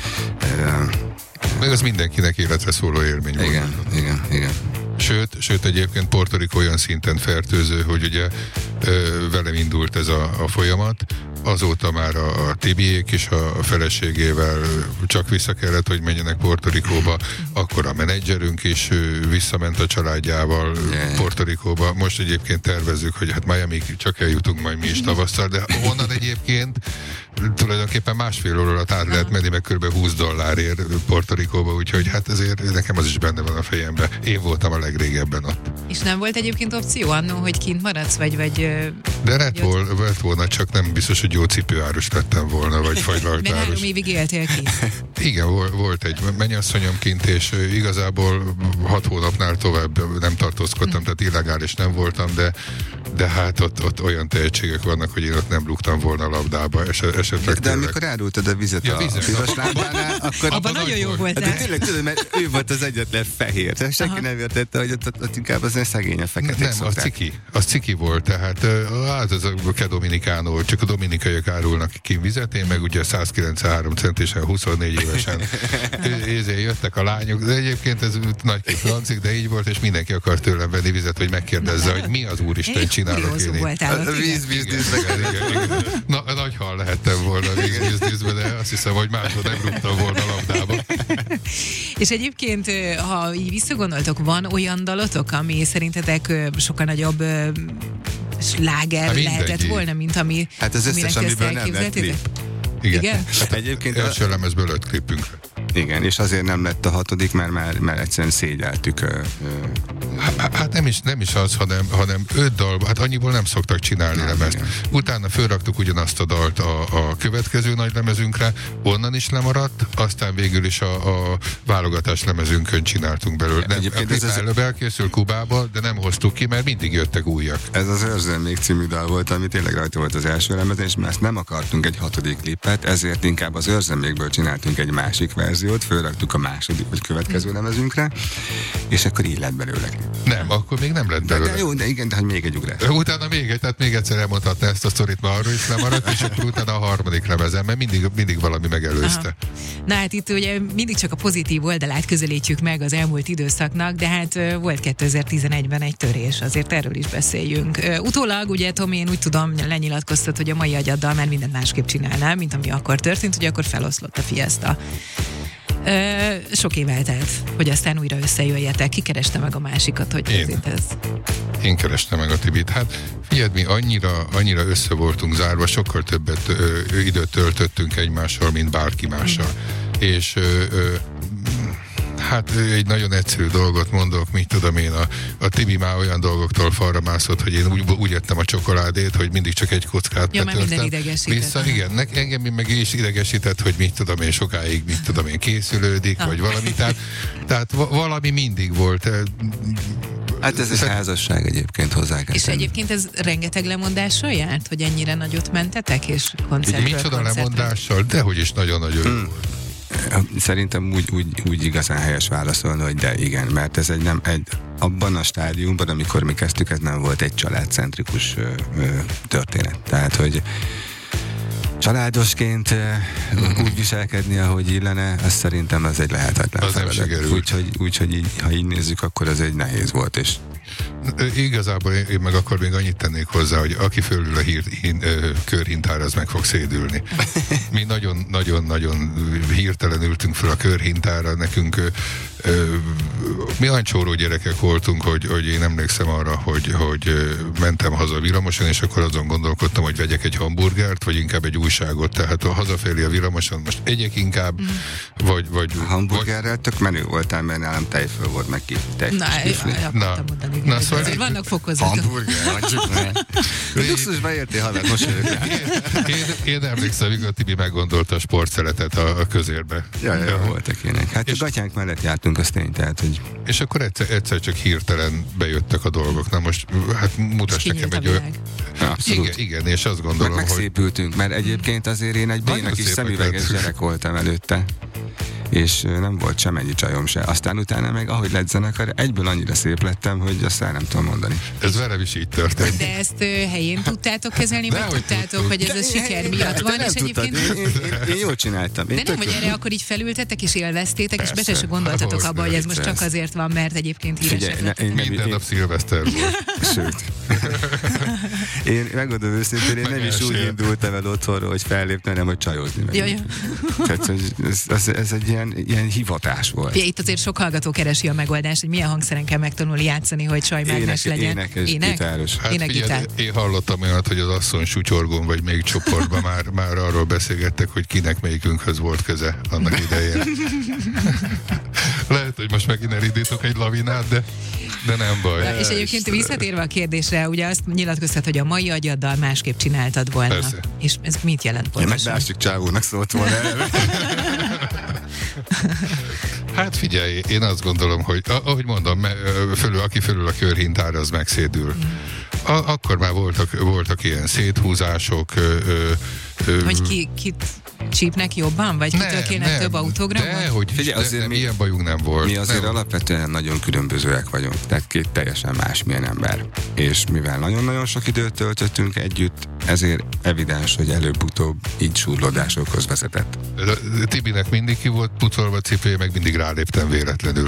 G: Uh,
H: Meg az mindenkinek életre szóló élmény volt.
G: Igen, igen, igen.
H: Sőt, sőt, egyébként Puerto Rico olyan szinten fertőző, hogy ugye ö, velem indult ez a, a folyamat, azóta már a, a Tibiék is a, a feleségével csak vissza kellett, hogy menjenek Puerto Ricóba, akkor a menedzserünk is ő, visszament a családjával yeah. Puerto Ricóba. Most egyébként tervezzük, hogy hát Miami csak eljutunk majd mi is tavasszal, de onnan egyébként tulajdonképpen másfél óra alatt át lehet menni, meg kb. húsz dollárért Puerto Ricóba, úgyhogy hát ezért nekem az is benne van a fejemben. Én voltam a legrégebben ott.
F: És nem volt egyébként opció annó, hogy kint maradsz, vagy... vagy
H: de lett, vol, lett volna, csak nem biztos, hogy jó cipőárus lettem volna, vagy fagylaltárus.
F: Mert három évig éltél ki.
H: Igen, volt egy mennyasszonyom kint, és igazából hat hónapnál tovább nem tartózkodtam, hmm. tehát illegális nem voltam, de, de hát ott, ott olyan tehetségek vannak, hogy én ott nem rúgtam volna a labdába. Eset, esetleg
G: de, de amikor árultad a vizet ja, a piros lábánál, akkor...
F: Abban nagyon jó volt.
G: De tényleg tudom, mert ő volt az egyetlen fehér. Tehát senki Aha. nem értette, hogy ott, ott, ott inkább az szegény a feketék
H: Nem,
G: szokták.
H: az ciki. Az ciki volt, tehát hát ez a Dominikánó, csak a dominikaiak árulnak ki vizet, én meg ugye száz kilencvenhárom centisen, huszonnégy évesen ezért jöttek a lányok, de egyébként ez nagy kis francik, de így volt, és mindenki akart tőlem venni vizet, hogy megkérdezze, hogy mi az úristen csinálok én.
G: A vízbizniszben.
H: Na, nagy hal lehettem volna a vízbizniszben, de azt hiszem, hogy másod nem rúgtam volna a labdába.
F: És egyébként, ha így visszagondoltok, van olyan dalotok, ami szerintetek sokkal nagyobb sláger hát lehetett volna, mint ami
G: hát az összes, amiből nem lett klip.
H: Igen.
F: Igen?
H: Hát egyébként első lemezből öt klipünkre.
G: Igen, és azért nem lett a hatodik, mert már, már egyszerűen szégyeltük. Ö, ö,
H: hát, hát nem is, nem is az, hanem, hanem öt dal, hát annyiból nem szoktak csinálni nem, lemezt. Igen. Utána fölraktuk ugyanazt a dalt a, a következő nagy lemezünkre, onnan is lemaradt, aztán végül is a, a válogatás lemezünkön csináltunk belőle. Nem, a ez előbb elkészül Kubába, de nem hoztuk ki, mert mindig jöttek újak.
G: Ez az Őrzem még című dal volt, ami tényleg rajta volt az első lemezen, és mert nem akartunk egy hatodik klipet, ezért inkább az Őrzem mégből csináltunk egy másik verziót, fölraktuk a második vagy következő lemezünkre, és akkor így lett belőle.
H: Nem, akkor még nem lett belőle.
G: De, de jó, de igen, de hát még egy ugrás.
H: Utána még egy, tehát még egyszer elmondhatná ezt a sztorit, már arról is lemaradt, és akkor utána a harmadik lemezen, mert mindig, mindig valami megelőzte.
F: Aha. Na hát itt ugye mindig csak a pozitív oldalát közelítjük meg az elmúlt időszaknak, de hát volt kétezer-tizenegyben egy törés, azért erről is beszéljünk. Utólag ugye, Tomi, én úgy tudom, lenyilatkoztat, hogy a mai agyaddal már mindent másképp csinálnál, mint ami akkor történt, hogy akkor feloszlott a Fiesta. Ö, sok év eltelt, hogy aztán újra összejöjjetek. Ki kereste meg a másikat, hogy
H: Én.
F: ez?
H: Én kerestem meg a Tibit. Hát figyeld, mi annyira, annyira össze voltunk zárva, sokkal többet ö, időt töltöttünk egymással, mint bárki mással. Mm. És ö, ö, hát egy nagyon egyszerű dolgot mondok, mit tudom én, a, a Tibi már olyan dolgoktól falra mászott, hogy én úgy, úgy ettem a csokoládét, hogy mindig csak egy kockát
F: ja,
H: betörtem.
F: Vissza,
H: igen, ne, engem meg is idegesített, hogy mit tudom én, sokáig, mit tudom én, készülődik, ah. vagy valami. Tehát, tehát valami mindig volt.
G: Hát ez egy házasság egyébként hozzá kell
F: És
G: tenni.
F: egyébként ez rengeteg lemondással járt, hogy ennyire nagyot mentetek, és koncertről
H: Micsoda
F: koncertről?
H: lemondással? Dehogy is nagyon-nagyon hmm. jó.
G: Szerintem úgy, úgy, úgy igazán helyes válaszolni, hogy de igen, mert ez egy nem egy abban a stádiumban, amikor mi kezdtük, ez nem volt egy családcentrikus ö, ö, történet. Tehát, hogy családosként uh-huh. úgy viselkedni, ahogy illene, az szerintem az egy lehetetlen
H: az
G: feladat. Úgyhogy úgy, hogy így, ha így nézzük, akkor az egy nehéz volt, és
H: Igazából én, én meg akkor még annyit tennék hozzá, hogy aki fölül a hír, hín, ö, körhintára, az meg fog szédülni. Mi nagyon-nagyon-nagyon hirtelen ültünk föl a körhintára, nekünk ö, ö, mi olyan csóró gyerekek voltunk, hogy, hogy én emlékszem arra, hogy, hogy ö, mentem haza villamoson, és akkor azon gondolkodtam, hogy vegyek egy hamburgert, vagy inkább egy újságot, tehát a hazafelé a villamoson most egyek inkább, mm. vagy, vagy...
G: A hamburgerrel tök menő voltál, mert nálam tejföl volt meg ki.
F: Na,
H: na, na szóval
F: azért vannak fokozatok.
G: Hamburger, hagyjuk meg. Luxusba értél, haver, most jövök rá.
H: Én, én emlékszem, amikor Tibi meggondolta a sportszeletet a, a közérbe.
G: Ja, ja, ja, voltak ilyenek. Hát és a gatyánk mellett jártunk, az tény, tehát, hogy...
H: És akkor egyszer, egyszer csak hirtelen bejöttek a dolgok. Na most, hát mutass nekem egy olyan... Igen, igen, és azt gondolom,
G: meg megszépültünk, mert egyébként azért én egy béna kis szemüveges gyerek voltam előtte. És nem volt semennyi csajom se. Aztán utána meg, ahogy lett zenekar, egyből annyira szép lettem, hogy azt el nem tudom mondani.
H: Ez velem is így történt.
F: De ezt ö, helyén tudtátok kezelni,
H: De
F: vagy
H: hogy
F: tudtátok,
H: tudtuk.
F: hogy ez a siker miatt van, és egyébként...
G: Én, én, én jól csináltam. Én
F: de nem, hogy erre akkor így felültetek, és élveztétek, és be se gondoltatok abba, hogy ez most csak azért van, mert egyébként híresek lettek.
H: Minden nap szilveszter volt.
G: Sőt. Én megmondom őszintén, én nem is úgy indultam el otthonról, hogy fellépni, hanem hogy csajozni meg.
F: Jaj.
G: Tehát ez, ez, ez egy ilyen, ilyen hivatás volt.
F: Ja, itt azért sok hallgató keresi a megoldást, hogy milyen hangszeren kell megtanulni játszani, hogy csajmágnes legyen.
G: Énekes,
F: Ének?
G: gitáros.
H: Hát
F: Ének,
H: figyelj,
F: gitár.
H: én hallottam olyat, hogy az asszony sutyorgón, vagy még csoportban már, már arról beszélgettek, hogy kinek melyikünkhöz volt köze annak idején. Lehet, hogy most megint elindítok egy lavinát, de, de nem baj.
F: Ja, és egyébként visszatérve a kérdésre, ugye azt nyilatkoztat, hogy a mai agyaddal másképp csináltad volna.
H: Persze.
F: És ez mit jelent
G: Én
F: pontosan?
G: meg másik csávónak szólt volna el.
H: Hát figyelj, én azt gondolom, hogy ahogy mondom, fölül, aki fölül a körhintára, az megszédül. A, akkor már voltak, voltak ilyen széthúzások. Ö, ö,
F: hogy ki, kit csípnek jobban? Vagy
H: nem,
F: kitől kéne
H: nem,
F: több autogramot?
H: De, hogy
G: Figyelj,
H: de,
G: azért
H: nem,
G: mi,
H: ilyen bajunk nem volt.
G: Mi azért
H: nem.
G: alapvetően nagyon különbözőek vagyunk, tehát két teljesen másmilyen ember. És mivel nagyon-nagyon sok időt töltöttünk együtt, ezért evidens, hogy előbb-utóbb így súrlódásokhoz vezetett.
H: Tibinek mindig ki volt pucolva a cipője, meg mindig ráléptem véletlenül.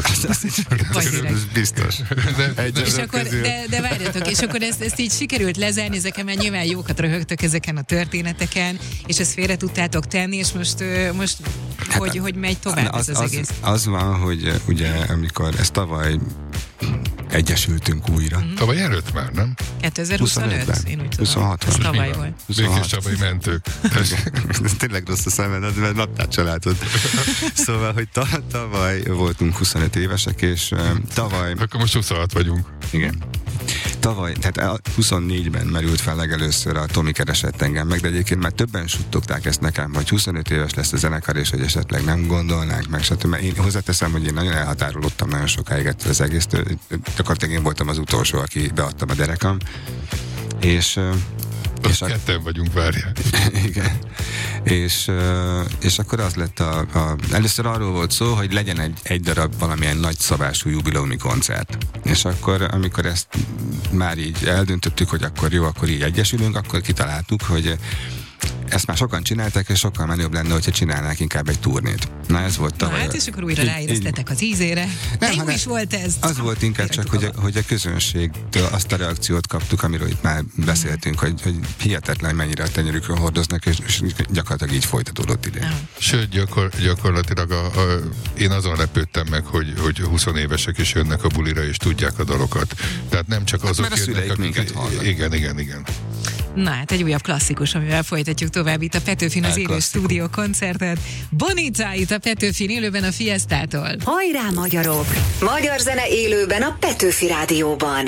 G: Ez biztos.
H: De,
G: Egy
F: És akkor, de, de várjatok, és akkor ezt, ezt így sikerült lezárni, ezeken már nyilván jókat röhögtök ezeken a történeteken, és ezt félre tudtátok tenni, és most, most hát, hogy, hogy megy tovább
G: az,
F: ez az,
G: az
F: egész?
G: Az van, hogy ugye amikor ezt tavaly egyesültünk újra.
F: Mm.
H: Tavaly előtt már, nem?
F: kétezer-huszonöt? Én úgy tudom.
G: huszonhat
F: Ez tavaly volt.
H: Békés Csabai mentők.
G: Tényleg rossz a szemed, mert naptárcsa látod. Szóval, hogy ta- tavaly voltunk huszonöt évesek, és uh, tavaly...
H: Akkor most huszonhat vagyunk.
G: Igen. Tavaly, tehát huszonnégyben merült fel legelőször a Tomi keresett engem meg, de egyébként már többen suttogták ezt nekem, hogy huszonöt éves lesz a zenekar, és hogy esetleg nem gondolnánk meg, stb. Mert én hozzáteszem, hogy én nagyon elhatárolódtam nagyon sokáig ettől az egésztől. Gyakorlatilag én voltam az utolsó, aki beadtam a derekam. És...
H: És a... ketten vagyunk, várjál.
G: Igen. És, és akkor az lett a, a... Először arról volt szó, hogy legyen egy, egy darab valamilyen nagy szabású jubileumi koncert. És akkor, amikor ezt már így eldöntöttük, hogy akkor jó, akkor így egyesülünk, akkor kitaláltuk, hogy ezt már sokan csinálták, és sokkal menőbb lenne, hogyha csinálnák inkább egy turnét. Na ez volt tavaly.
F: Na hát, és akkor újra ráéreztetek az ízére. De nem, jó is volt ez.
G: Az volt inkább csak, hogy a, hogy a közönségtől azt a reakciót kaptuk, amiről itt már beszéltünk, hogy, hogy hihetetlen mennyire a tenyerükről hordoznak, és, és gyakorlatilag így folytatódott ide.
F: Ah.
H: Sőt, gyakor, gyakorlatilag a, a, én azon lepődtem meg, hogy, hogy húsz évesek is jönnek a bulira, és tudják a dalokat. Tehát nem csak azok
G: hát,
H: jönnek, akik... Igen, igen, igen.
F: Na hát egy újabb klasszikus, amivel folytatjuk tovább itt a Petőfin az élő stúdió koncertet. Bonita itt a Petőfin élőben a Fiesztától.
B: Hajrá magyarok! Magyar zene élőben a Petőfi Rádióban.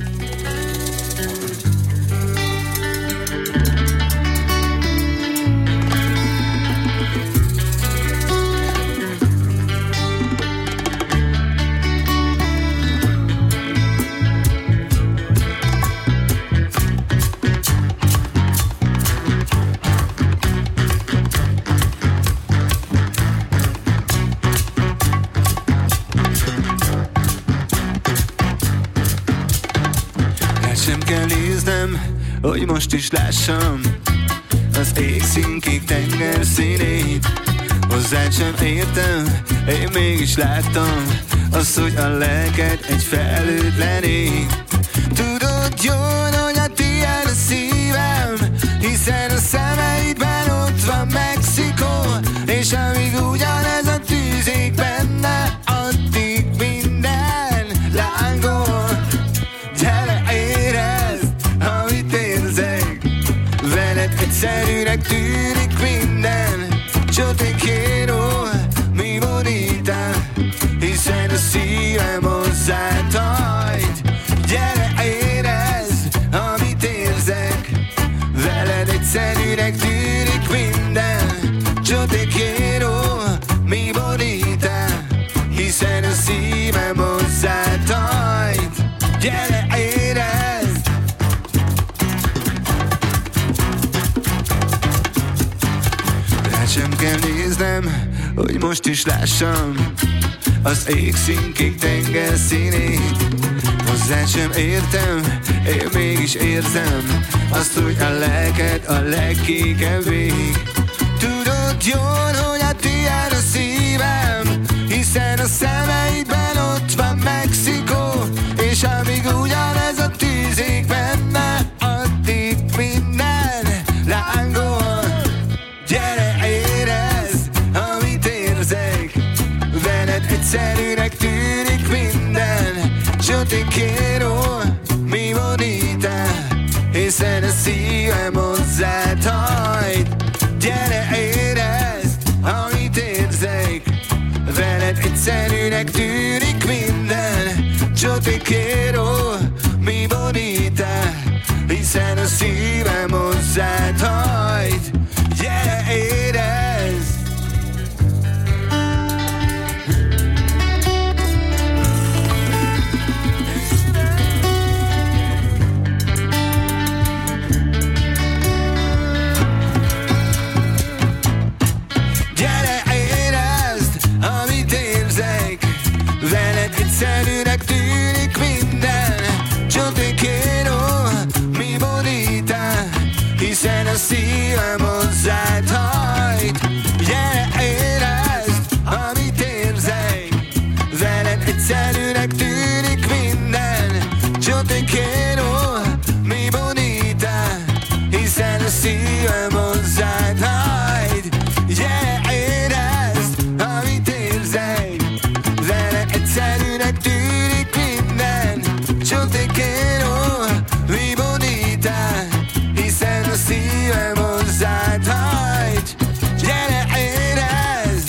I: Hogy most is lássam az ég színkék tenger színét. Hozzád sem értem, én mégis láttam az, hogy a lelked egy felhőtlen ég. Tudod jól, hogy a tiéd a szívem, hiszen a szemeidben ott van Mexikó, és amíg ugyanez a tűz ég benne, addig minden lángol. Gyere, érezd, amit érzek, veled egyszerűnek tűnik minden. Yo te quiero, mi bonita, hiszen a szívem hozzád hajt. Gyere, érezd, amit érzek, veled egyszerűnek tűnik minden. Yo te quiero, mi bonita, hiszen a szívem hozzád hajt. Gyere, érezd. Rá sem kell néznem, hogy most is lássam az ég színkék tenger színét. Hozzád sem értem, én mégis érzem azt, hogy a lelked a legkékebb ég. Tudod jól, hogy a tiéd a szívem, hiszen a szemeidben ott van Mexikó, és amíg ugyanez a tűz ég benne, addig minden lángol. Gyere, érezd, amit érzek, veled egyszerűnek tűnik minden. Yo te quiero, mi bonita, hiszen a szívem hozzád hajt. Gyere, érezd, amit érzek, veled egyszerűnek tűnik minden. Yo te quiero, mi bonita, hiszen a szívem hozzád hajt. Gyere, érezd. Gyere, érezd, amit érzek, veled egyszerűnek tűnik minden. Yo te quiero, mi bonita, hiszen a szívem hozzád hajt. Gyere, érezd, amit érzek, veled egyszerűnek tűnik minden. Yo te quiero, mi bonita, hiszen a szívem hozzád hajt. Gyere, érezd, amit érzek, veled egyszerűnek tűnik minden. Yo te quiero, mi bonita, hiszen a szívem hozzád hajt. Gyere, érezd.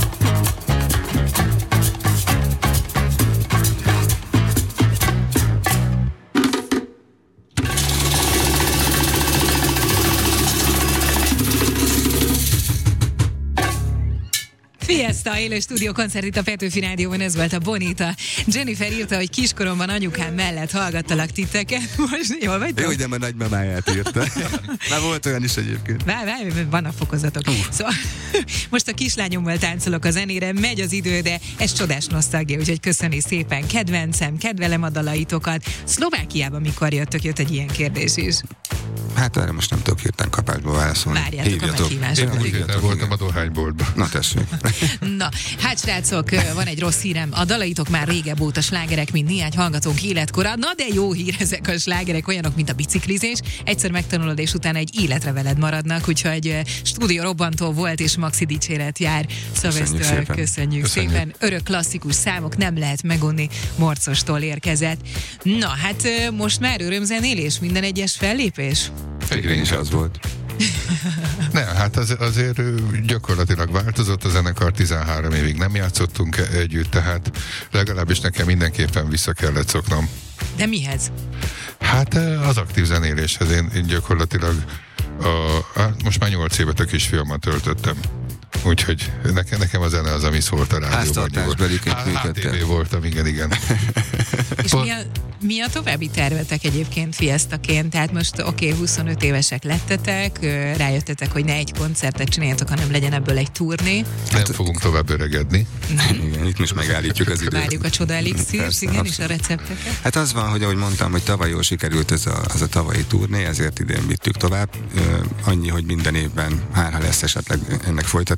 F: Fiesta, élő stúdió koncert itt a Petőfi Rádióban, ez volt a Bonita. Jennifer írta, hogy kiskoromban anyukám mellett hallgattalak titeket. Most jól vagytok?
G: Jó, de már nagymamáját írta. Már volt olyan is egyébként.
F: Várj, várj, vannak fokozatok. Uh. Szóval most a kislányommal táncolok a zenére, megy az idő, de ez csodás nosztalgia, úgyhogy köszöni szépen, kedvencem, kedvelem a dalaitokat. Szlovákiában mikor jöttök, jött egy ilyen kérdés is.
G: Hát erre most nem tudok hirtelen kapásból válaszolni.
F: Várjátok
G: Hívjatok.
F: a meghívásokat.
H: Én igen, voltam a dohányboltban.
G: Na tessék.
F: Na, hát srácok, van egy rossz hírem. A dalaitok már régebb óta slágerek, mint néhány hallgatónk életkora. Na de jó hír, ezek a slágerek olyanok, mint a biciklizés. Egyszer megtanulod, és utána egy életre veled maradnak, úgyhogy stúdió robbantó volt, és maxi dicséret jár. Szavaztól köszönjük, köszönjük szépen. Örök klasszikus számok, nem lehet megunni, Morcostól érkezett. Na, hát most már örömzenélés, minden egyes fellépés?
G: Egyre is az volt.
H: Ne, hát az, azért gyakorlatilag változott a zenekar, tizenhárom évig nem játszottunk együtt, tehát legalábbis nekem mindenképpen vissza kellett szoknom.
F: De mihez?
H: Hát az aktív zenéléshez én, én gyakorlatilag a, hát most már nyolc évet a kisfiammal töltöttem. Úgyhogy nekem, nekem a zene az, ami szólt a rádióban.
G: Háztartásbeliként működtem.
H: há té vé voltam, igen, igen.
F: És mi a, mi a további tervetek egyébként Fiestaként? Tehát most oké, okay, huszonöt évesek lettetek, rájöttetek, hogy ne egy koncertet csináljatok, hanem legyen ebből egy turné.
H: Nem hát, fogunk tovább öregedni.
G: Igen, itt most megállítjuk az időt.
F: Várjuk a csoda elixírt, igen, és a recepteket.
G: Hát az van, hogy ahogy mondtam, hogy tavaly jól sikerült ez a, az a tavalyi turné, ezért idén vittük tovább. Ö, annyi, hogy minden évben, hárha lesz esetleg ennek folytatása,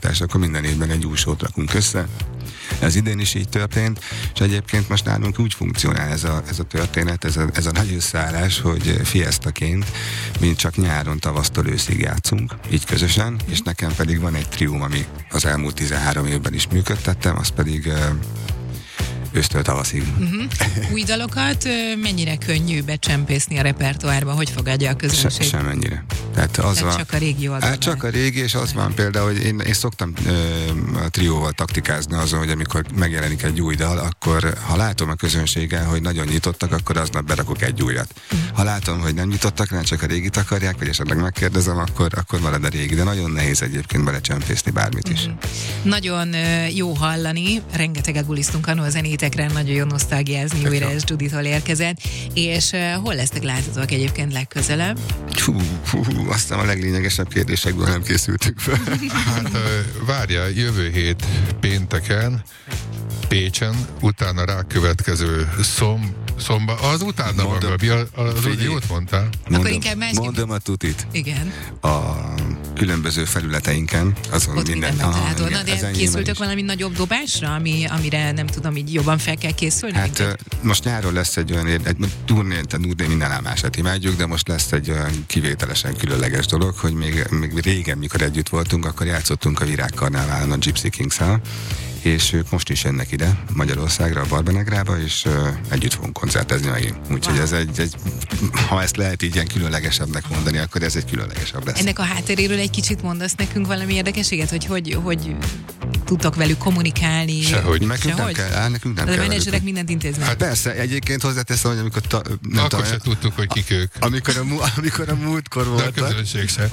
G: támogatás, akkor minden évben egy új sót rakunk össze. Ez idén is így történt, és egyébként most nálunk úgy funkcionál ez a, ez a történet, ez a, ez a nagy összeállás, hogy fiesztaként mint csak nyáron, tavasztól őszig játszunk, így közösen, és nekem pedig van egy trióm, ami az elmúlt tizenhárom évben is működtettem, az pedig uh, ősztől tavaszig.
F: Uh-huh. Új dalokat mennyire könnyű becsempészni a repertoárba? Hogy fogadja a közönség?
G: Se, semmennyire. Tehát az
F: Tehát
G: van,
F: csak a régi oldal.
G: Hát csak a régi, és az van például, hogy én, én szoktam ö, a trióval taktikázni azon, hogy amikor megjelenik egy új dal, akkor ha látom a közönséggel, hogy nagyon nyitottak, akkor aznap berakok egy újat. Ha látom, hogy nem nyitottak, nem csak a régit akarják, vagy esetleg megkérdezem, akkor, akkor marad a régi. De nagyon nehéz egyébként belecsempészni bármit is.
F: Uh-huh. Nagyon uh, jó hallani, rengeteget bulisztunk annól a zenétekre, nagyon jó nosztalgiázni újra, ez Juditól érkezett. És uh, hol lesztek láthatóak egyébként legközelebb?
G: Fú, fú, fú, aztán a leglényegesebb kérdésekből nem készültünk fel.
H: Hát várja, jövő hét pénteken Pécsen, utána rákövetkező szom, szomba, az utána mondom, van, az, az, az jót mondtál?
G: Mondom, mondom a tutit.
F: Igen.
G: A különböző felületeinken, azon
F: ott
G: minden.
F: Aha, igen, de készültök valami nagyobb dobásra, ami, amire nem tudom, így jobban fel kell készülni?
G: Hát uh, most nyáron lesz egy olyan, egy turné, turné minden álmását imádjuk, de most lesz egy olyan kivételesen különleges dolog, hogy még, még régen, mikor együtt voltunk, akkor játszottunk a Virágkarneválon a Gypsy Kings-el, és ők most is jönnek ide, Magyarországra, a Barbenegrába, és uh, együtt fogunk koncertezni megint. Úgyhogy wow. ez egy, egy, ha ezt lehet így ilyen különlegesebbnek mondani, akkor ez egy különlegesebb lesz.
F: Ennek a hátteréről egy kicsit mondasz nekünk valami érdekességet, hogy hogy, hogy tudtok velük kommunikálni?
G: Sehogy. Nekünk nem kell, áll, nekünk nem
F: de
G: kell.
F: A menedzserek mindent intéznek.
G: Hát persze, egyébként hozzáteszem, hogy amikor... Ta, nem
H: Akkor se tudtuk, hogy kik ők.
G: Amikor a, amikor a múltkor voltak...
H: De a közönség se.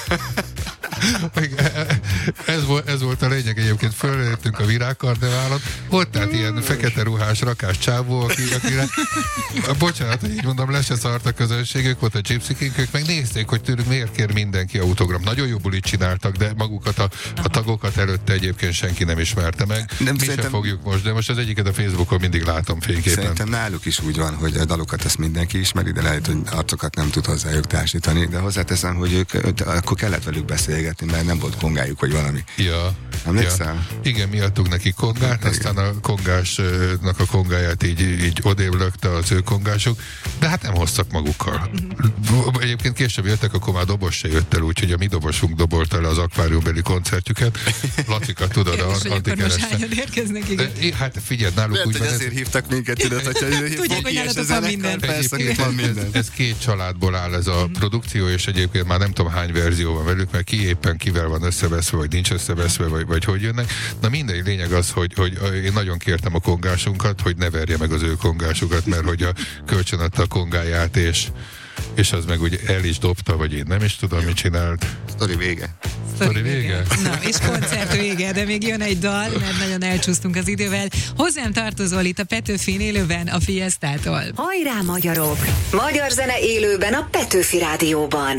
H: ez, volt, ez volt a lényeg egyébként, fölértünk a Virágkarneválon, volt tehát ilyen fekete ruhás rakás csávó, aki, akire, bocsánat, hogy így mondom, le se szart a közönség, ők volt a Gypsy King, ők meg nézték, hogy tőlük miért kér mindenki autogram. Nagyon jó bulit csináltak, de magukat a, a tagokat előtte egyébként senki nem ismerte meg. Nem, Mi szerintem... sem fogjuk most, de most az egyiket a Facebookon mindig látom fényképen.
G: Szerintem náluk is úgy van, hogy a dalokat ezt mindenki ismeri, de lehet, hogy arcokat nem tud hozzájuk társítani, de hozzáteszem, hogy ők, akkor kellett velük beszélgetni, mert nem volt kongájuk, vagy valami.
H: Ja.
G: Emlékszel?
H: Ja. Igen, mi adtunk neki kongát, igen. Aztán a kongásnak a kongáját így, így odébb lökte az ő kongásuk, de hát nem hoztak magukkal. Egyébként később jöttek, akkor már dobos se jött el, úgyhogy a mi dobosunk dobolta le az akváriumbeli koncertjüket. Lacika, tudod, a antikeresre. Hát figyelj, náluk
G: lehet,
H: úgy
G: van. Ezért ez... hívtak minket, tudod, hogyha
F: tudják, hogy nálatok van minden.
G: Persze, itt van minden.
H: Ez két családból áll ez a produkció, és egyébként már nem tudom hány verzió van velük, mert ki éppen kivel van összeveszve, vagy nincs összeveszve, vagy, vagy hogy jönnek. Na minden lényeg az, hogy, hogy én nagyon kértem a kongásunkat, hogy ne verje meg az ő kongásukat, mert hogy a kölcsön adta a kongáját, és, és az meg úgy el is dobta, vagy én nem is tudom, mit csinált.
G: Sztori vége.
H: Sztori vége.
F: Na, és koncert vége, de még jön egy dal, mert nagyon elcsúsztunk az idővel. Hozzám tartozol itt a Petőfin élőben a Fiesztától.
B: Hajrá, magyarok! Magyar zene élőben a Petőfi Rádióban.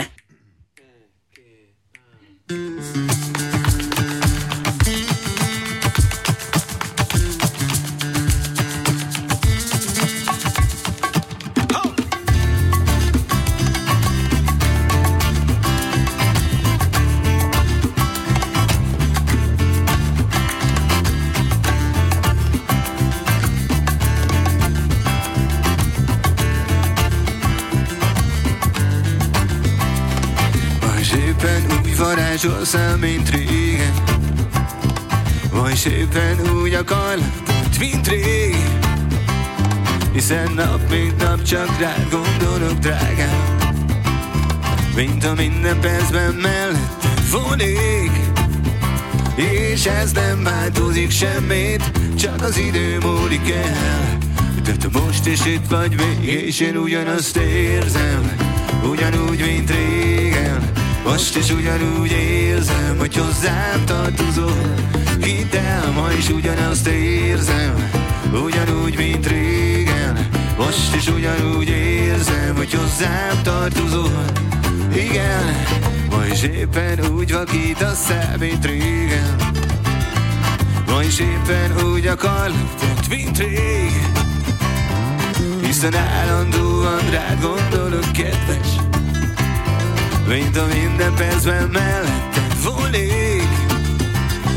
I: Varázsolsz, mint régen, vagy szépen úgy akarlak, mint régen, hiszen nap mint nap csak rád gondolok, drágám, mint a minden percben melletted volnék, és ez nem változik semmit, csak az idő múlik el. De te most is itt vagy még, és én ugyanazt érzem, ugyanúgy, mint régen. Most is ugyanúgy érzem, hogy hozzám tartozol. Hidd el, ma is ugyanazt érzem, ugyanúgy, mint régen. Most is ugyanúgy érzem, hogy hozzám tartozol. Igen, ma is éppen úgy vakítasz szem, mint régen. Ma is éppen úgy akarlak, mint régen. Hiszen állandóan rád gondolok, kedves, mint a minden percben melletted volnék,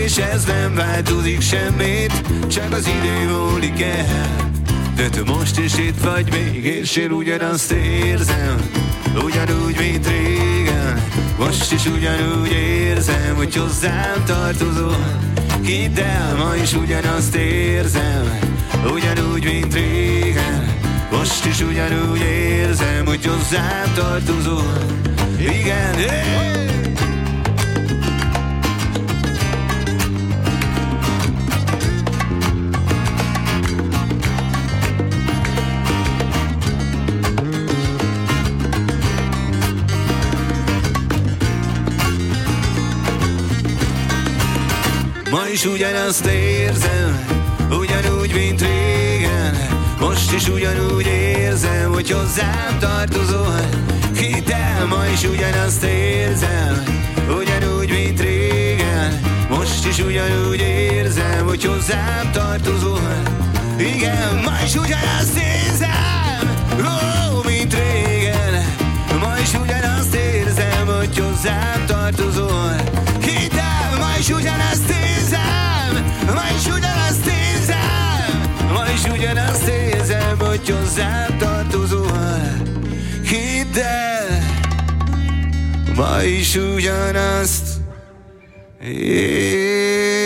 I: és ez nem változik semmit, csak az idő múlik el. De te most is itt vagy még, és én ugyanazt érzem, ugyanúgy, mint régen. Most is ugyanúgy érzem, hogy hozzám tartozol. Hidd el, ma is ugyanazt érzem, ugyanúgy, mint régen. Most is ugyanúgy érzem, hogy hozzám tartozol. Igen, hey! Ma is ugyanazt érzem, ugyanúgy, mint régen. Most is ugyanúgy érzem, hogy hozzám tartozol. Hidd el, ma is ugyanazt érzem, ugyanúgy, mint régen. Most is ugyanúgy érzem, hogy hozzám tartozol. Igen, ma is ugyanazt érzem, oh, mint régen. Ma is ugyanazt érzem, hogy hozzám tartozol. Hidd el, ma is ugyanazt érzem, ma is ugyanazt érzem, ma is ugyanazt érzem, hogy hozzám tartozol. Hidd el, ma is ugyanazt érzem.